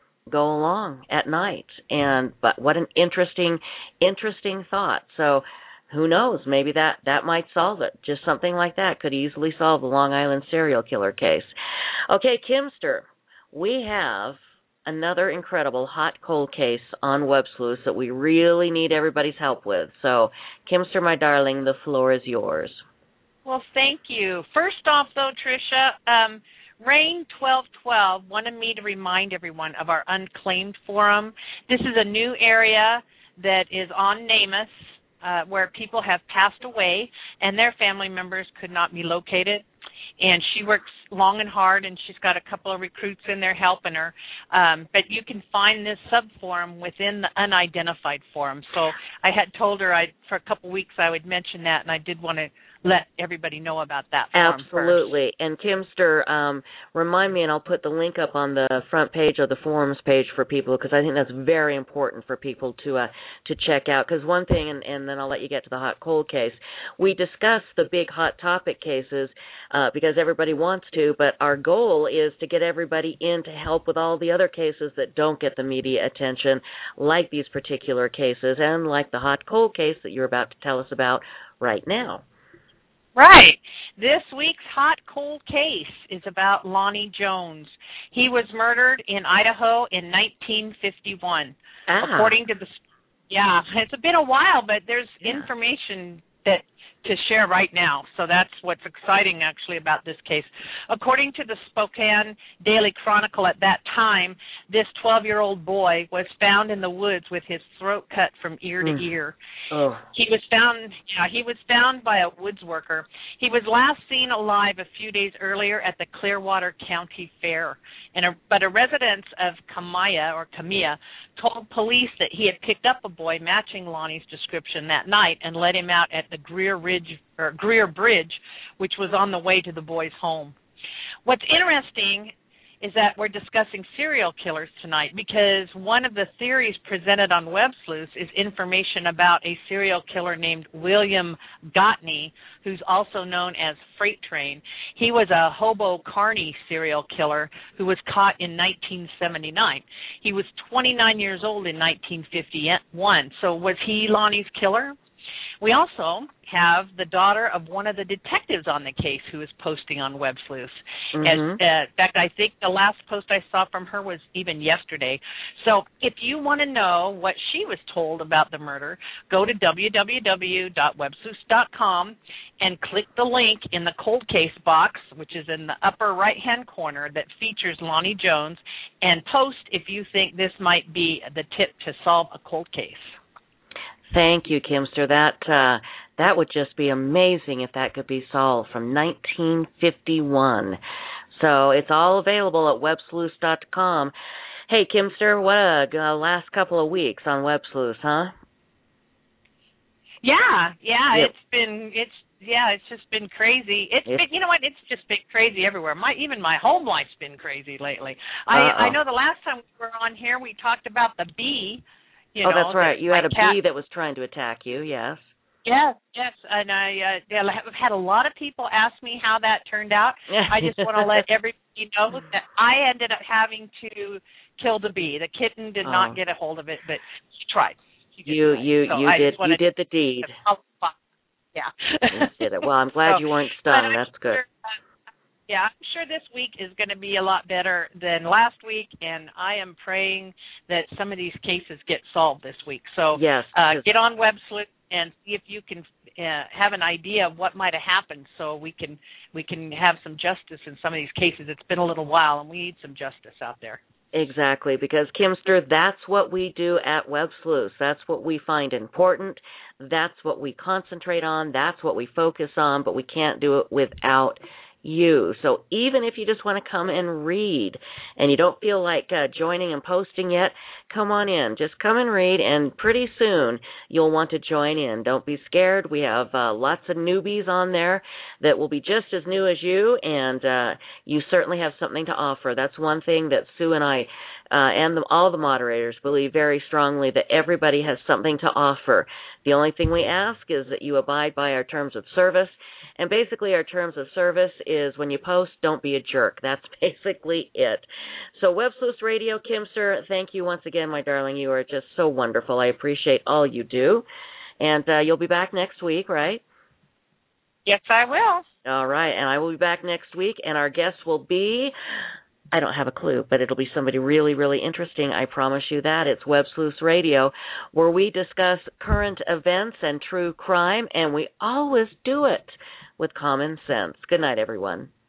go along at night. And but what an interesting, interesting thought. So who knows? Maybe that, that might solve it. Just something like that could easily solve the Long Island serial killer case. Okay, Kimster, we have another incredible hot cold case on Web Sleuth that we really need everybody's help with. So, Kimster, my darling, the floor is yours. Well, thank you. First off, though, Tricia, um, Rain twelve twelve wanted me to remind everyone of our Unclaimed Forum. This is a new area that is on NamUs, uh, where people have passed away and their family members could not be located. And she works long and hard, and she's got a couple of recruits in there helping her. Um, but you can find this sub-forum within the unidentified forum. So I had told her I, for a couple of weeks I would mention that, and I did want to let everybody know about that forum Absolutely. first. And Kimster, um, remind me, and I'll put the link up on the front page of the forums page for people, because I think that's very important for people to uh, to check out. Because one thing, and, and then I'll let you get to the hot cold case, we discuss the big hot topic cases uh, because everybody wants to, but our goal is to get everybody in to help with all the other cases that don't get the media attention, like these particular cases, and like the hot cold case that you're about to tell us about right now. Right. This week's hot cold case is about Lonnie Jones. He was murdered in Idaho in nineteen fifty-one. Ah. According to the, yeah, it's been a while, but there's yeah. information that to share right now. So that's what's exciting, actually, about this case. According to the Spokane Daily Chronicle at that time, this twelve-year-old boy was found in the woods with his throat cut from ear mm. to ear. Oh. He was found, yeah, he was found by a woods worker. He was last seen alive a few days earlier at the Clearwater County Fair. And a, but a resident of Kamaya, or Kamia, told police that he had picked up a boy matching Lonnie's description that night and let him out at the Greer Ridge or Greer Bridge, which was on the way to the boy's home. What's interesting is that we're discussing serial killers tonight because one of the theories presented on Web Sleuth is information about a serial killer named William Gottney, who's also known as Freight Train. He was a Hobo Carney serial killer who was caught in nineteen seventy-nine. He was twenty-nine years old in nineteen fifty-one. So was he Lonnie's killer? We also have the daughter of one of the detectives on the case who is posting on Web Sleuth. Mm-hmm. As, uh, in fact, I think the last post I saw from her was even yesterday. So if you want to know what she was told about the murder, go to w w w dot web sleuth dot com and click the link in the cold case box, which is in the upper right-hand corner that features Lonnie Jones, and post if you think this might be the tip to solve a cold case. Thank you, Kimster. That uh, that would just be amazing if that could be solved from nineteen fifty-one. So it's all available at web sleuth dot com. Hey, Kimster, what a uh, last couple of weeks on Web Sleuth, huh? Yeah, yeah, yep. it's been it's yeah, it's just been crazy. It's, it's been you know what? It's just been crazy everywhere. My even my home life's been crazy lately. I Uh-oh. I know the last time we were on here, we talked about the bee. You oh, know, that's right. You had a cat. bee that was trying to attack you, yes. Yes, yes, and I uh, I've had a lot of people ask me how that turned out. I just want to let everybody know that I ended up having to kill the bee. The kitten did oh. not get a hold of it, but she tried. She you tried. you so you I did you did the deed. Yeah. You did it. Well, I'm glad so, you weren't stung. That's good. Sure, uh, yeah, I'm sure this week is going to be a lot better than last week, and I am praying that some of these cases get solved this week. So yes, uh, get on Web Sleuth and see if you can uh, have an idea of what might have happened, so we can we can have some justice in some of these cases. It's been a little while, and we need some justice out there. Exactly, because, Kimster, that's what we do at Web Sleuth. That's what we find important. That's what we concentrate on. That's what we focus on, but we can't do it without you. So even if you just want to come and read and you don't feel like uh, joining and posting yet, come on in. Just come and read, and pretty soon you'll want to join in. Don't be scared. We have uh, lots of newbies on there that will be just as new as you, and uh, you certainly have something to offer. That's one thing that Sue and I uh, and the, all the moderators believe very strongly, that everybody has something to offer. The only thing we ask is that you abide by our terms of service And basically our terms of service is when you post, don't be a jerk. That's basically it. So Web Sleuths Radio, Kimster, thank you once again, my darling. You are just so wonderful. I appreciate all you do. And uh, you'll be back next week, right? Yes, I will. All right, and I will be back next week, and our guest will be, I don't have a clue, but it'll be somebody really, really interesting. I promise you that. It's Web Sleuths Radio, where we discuss current events and true crime, and we always do it with common sense. Good night, everyone.